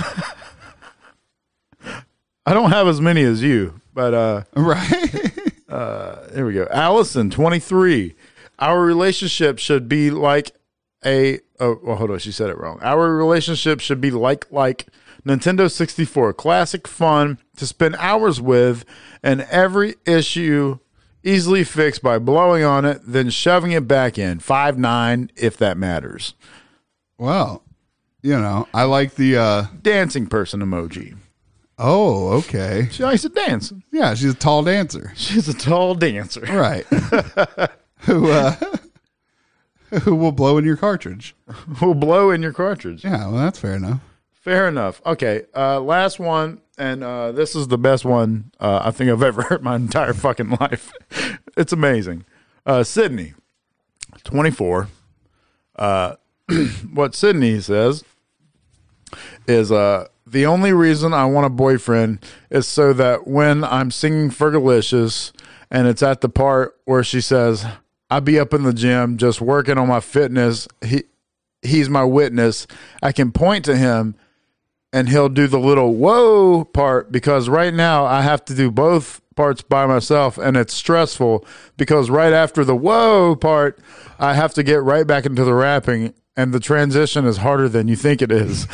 I don't have as many as you, but uh,
Right?
Uh, here we go. Allison, twenty-three. Our relationship should be like a. Oh, well, hold on. She said it wrong. Our relationship should be like like Nintendo sixty-four. Classic fun to spend hours with, and every issue easily fixed by blowing on it, then shoving it back in. Five nine, if that matters.
Well, you know, I like the uh,
Dancing person emoji.
oh, okay.
She likes to dance.
Yeah, she's a tall dancer.
She's a tall dancer.
Right. who uh, who will blow in your cartridge.
Will blow in your cartridge.
Yeah, well, that's fair enough.
Fair enough. Okay, uh, last one, and uh, this is the best one uh, I think I've ever heard my entire fucking life. It's amazing. Uh, Sydney, twenty-four. Uh, what Sydney says is uh, the only reason I want a boyfriend is so that when I'm singing Fergalicious and it's at the part where she says, I be up in the gym just working on my fitness. He he's my witness. I can point to him and he'll do the little whoa part, because right now I have to do both parts by myself and it's stressful because right after the whoa part, I have to get right back into the rapping and the transition is harder than you think it is.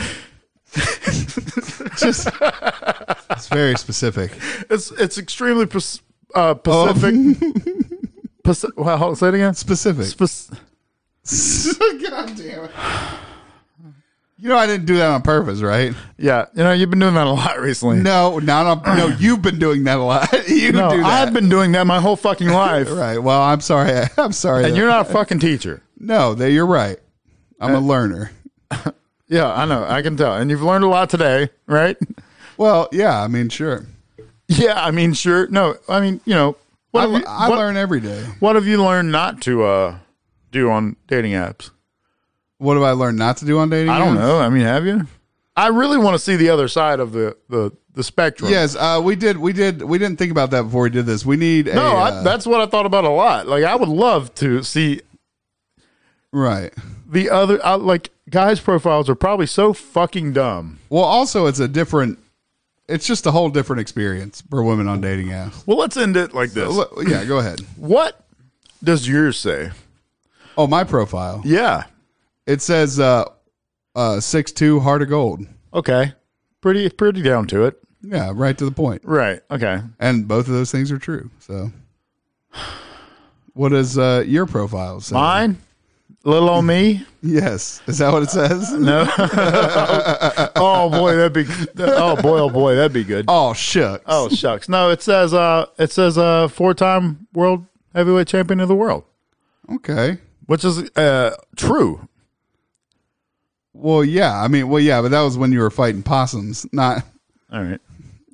Just, it's very specific.
It's it's extremely pers- uh, Pacific.
Oh.
Paci- well, hold- say it again.
Specific.
Spec-
God damn it. You know I didn't do that on purpose, right?
yeah, you know you've been doing that a lot recently.
No, not on. No, you've been doing that a lot. You
No,
do that.
I've been doing that my whole fucking life.
Right. Well, I'm sorry. I'm sorry.
And
that-
you're not a fucking teacher.
No, that you're right. I'm a learner.
Yeah, I know. I can tell. And you've learned a lot today, right?
Well, yeah. I mean, sure.
Yeah, I mean, sure. No, I mean, you know, what,
I,
have you,
I
what,
learn every day.
what have you learned not to uh, do on dating apps?
What have I learned not to do on dating?
I don't
apps?
know. I mean, have you? I really want to see the other side of the, the, the spectrum.
Yes, uh, we did. We did. We didn't think about that before we did this. We need a.
No,
uh,
I, that's what I thought about a lot. Like, I would love to see
right.
the other, I, like, guys' profiles are probably so fucking dumb.
Well, also, it's a different. It's just a whole different experience for women on dating apps.
Well, let's end it like this.
Look, yeah, go ahead.
What does yours say?
Oh, my profile.
Yeah.
It says uh, uh, six two, heart of gold.
Okay. Pretty, pretty down to it.
Yeah, right to the point.
Right. Okay.
And both of those things are true. So, what does uh, your profile say?
Mine? Little old me?
Yes. Is that what it says?
No. Oh boy, that'd be. Oh boy, oh boy, that'd be good.
Oh, shucks.
Oh shucks. No, it says. Uh, it says. Uh, four-time world heavyweight champion of the world,
Okay.
which is uh true.
Well, yeah. I mean, well, yeah, but that was when you were fighting possums, not
All right.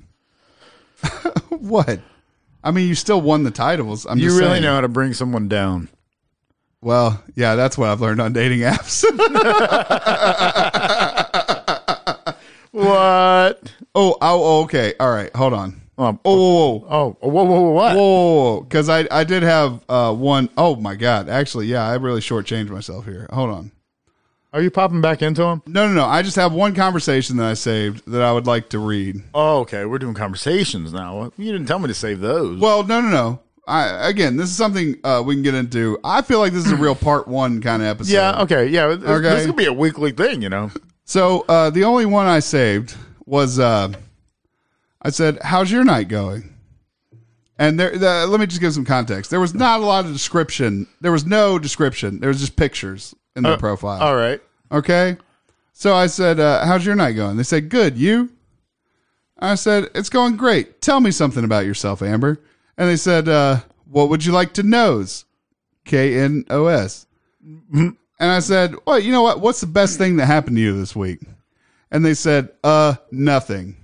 what? I mean, you still won the titles. I'm
You
just
really
saying.
know how to bring someone down.
Well, yeah, that's what I've learned on dating apps.
What?
oh, oh, okay. All right. Hold on.
Um,
Oh, whoa, whoa,
oh, whoa, whoa, whoa, what?
whoa. Because I, I did have uh, one. Oh, my God. Actually, yeah, I really shortchanged myself here. Hold on.
Are you popping back into him?
No, no, no. I just have one conversation that I saved that I would like to read.
Oh, okay. We're doing conversations now. You didn't tell me to save those.
Well, no, no, no. I, again, this is something uh, we can get into. I feel like this is a real part one kind of episode.
yeah. Okay. Yeah. This,
Okay.
this could be a weekly thing, you know.
So uh, the only one I saved was uh, I said, "How's your night going?" And there, the, let me just give some context. There was not a lot of description. There was no description. There was just pictures in their
Uh,
profile.
All right.
Okay. So I said, uh, "How's your night going?" They said, "Good. You?" I said, "It's going great. Tell me something about yourself, Amber." And they said, uh, "What would you like to knows?" K N O S. And I said, "Well, you know what? What's the best thing that happened to you this week?" And they said, "Uh, nothing."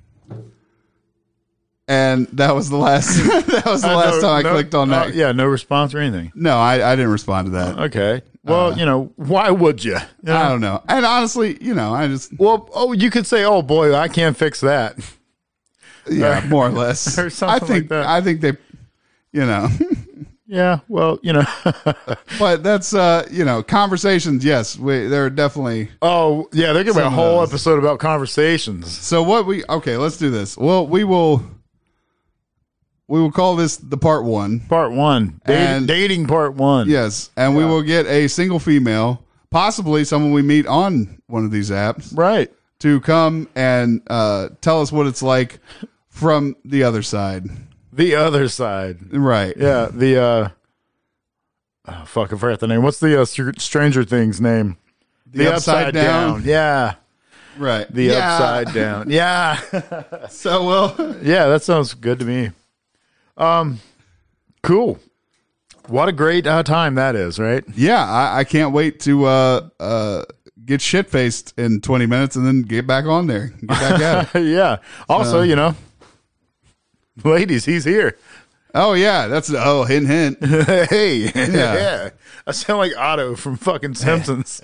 And that was the last. that was the
Uh,
last
no-
time I
no-
clicked on
uh,
that.
yeah. No response or anything.
No, I, I didn't respond to that.
Okay. Well, you know, why would you? You know?
I don't know. And honestly, you know, I just
Well, oh, you could say, "Oh boy, I can't fix that."
yeah, more or less.
or something
I think
like that.
I think they, you know.
Yeah. Well, you know.
But that's uh, you know, conversations. Yes, we there are definitely.
Oh yeah, there could be a
Some of
whole
those.
episode about conversations.
So what we okay? Let's do this. Well, we will. we will call this the part one.
Part one. Date,
And-
dating part one.
Yes, and we will get a single female, possibly someone we meet on one of these apps,
Right.
to come and uh, tell us what it's like from the other side.
The other side.
Right.
Yeah. The, uh, oh, fuck, I forgot the name. What's the uh, Str- Stranger Things name?
The Upside Down.
Yeah.
Right.
The
Yeah.
upside down. Yeah.
So, well,
Yeah, that sounds good to me. Um, cool. What a great uh, time that is, right?
yeah, I, I can't wait to uh, uh, get shit faced in twenty minutes and then get back on there. Get back at it.
Yeah. Also, you know, ladies, he's here.
Oh, yeah. That's, oh, hint, hint.
Hey. Yeah. I sound like Otto from fucking Simpsons.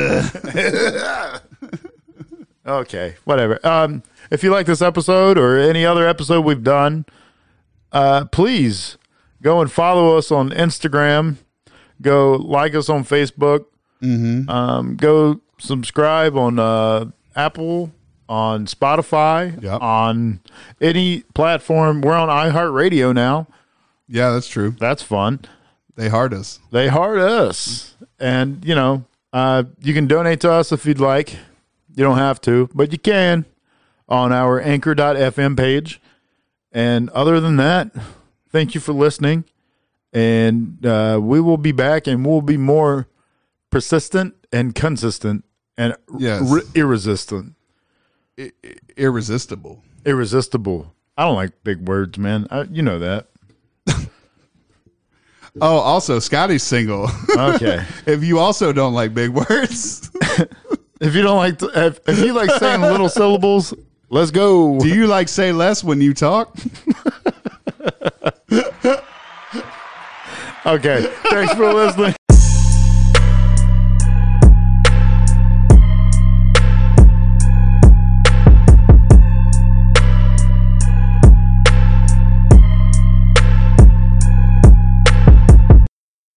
Okay, whatever. Um, if you like this episode or any other episode we've done, uh, please go and follow us on Instagram. Go like us on Facebook. Mm-hmm. Um, go subscribe on uh, Apple, on Spotify,
Yep.
on any platform. We're on iHeartRadio now.
Yeah, that's true.
That's fun.
They hard us.
They hard us. And, you know, uh, you can donate to us if you'd like. You don't have to, but you can on our anchor dot f m page. And other than that, thank you for listening. And uh, we will be back and we'll be more persistent and consistent and
Yes.
r- irresistant.
I- irresistible.
Irresistible. I don't like big words, man. I, you know that.
Oh, also, Scotty's single.
Okay.
If you also don't like big words,
If you don't like, to, if, if you like saying little syllables, let's go.
do you like say less when you talk?
Okay. Thanks for listening.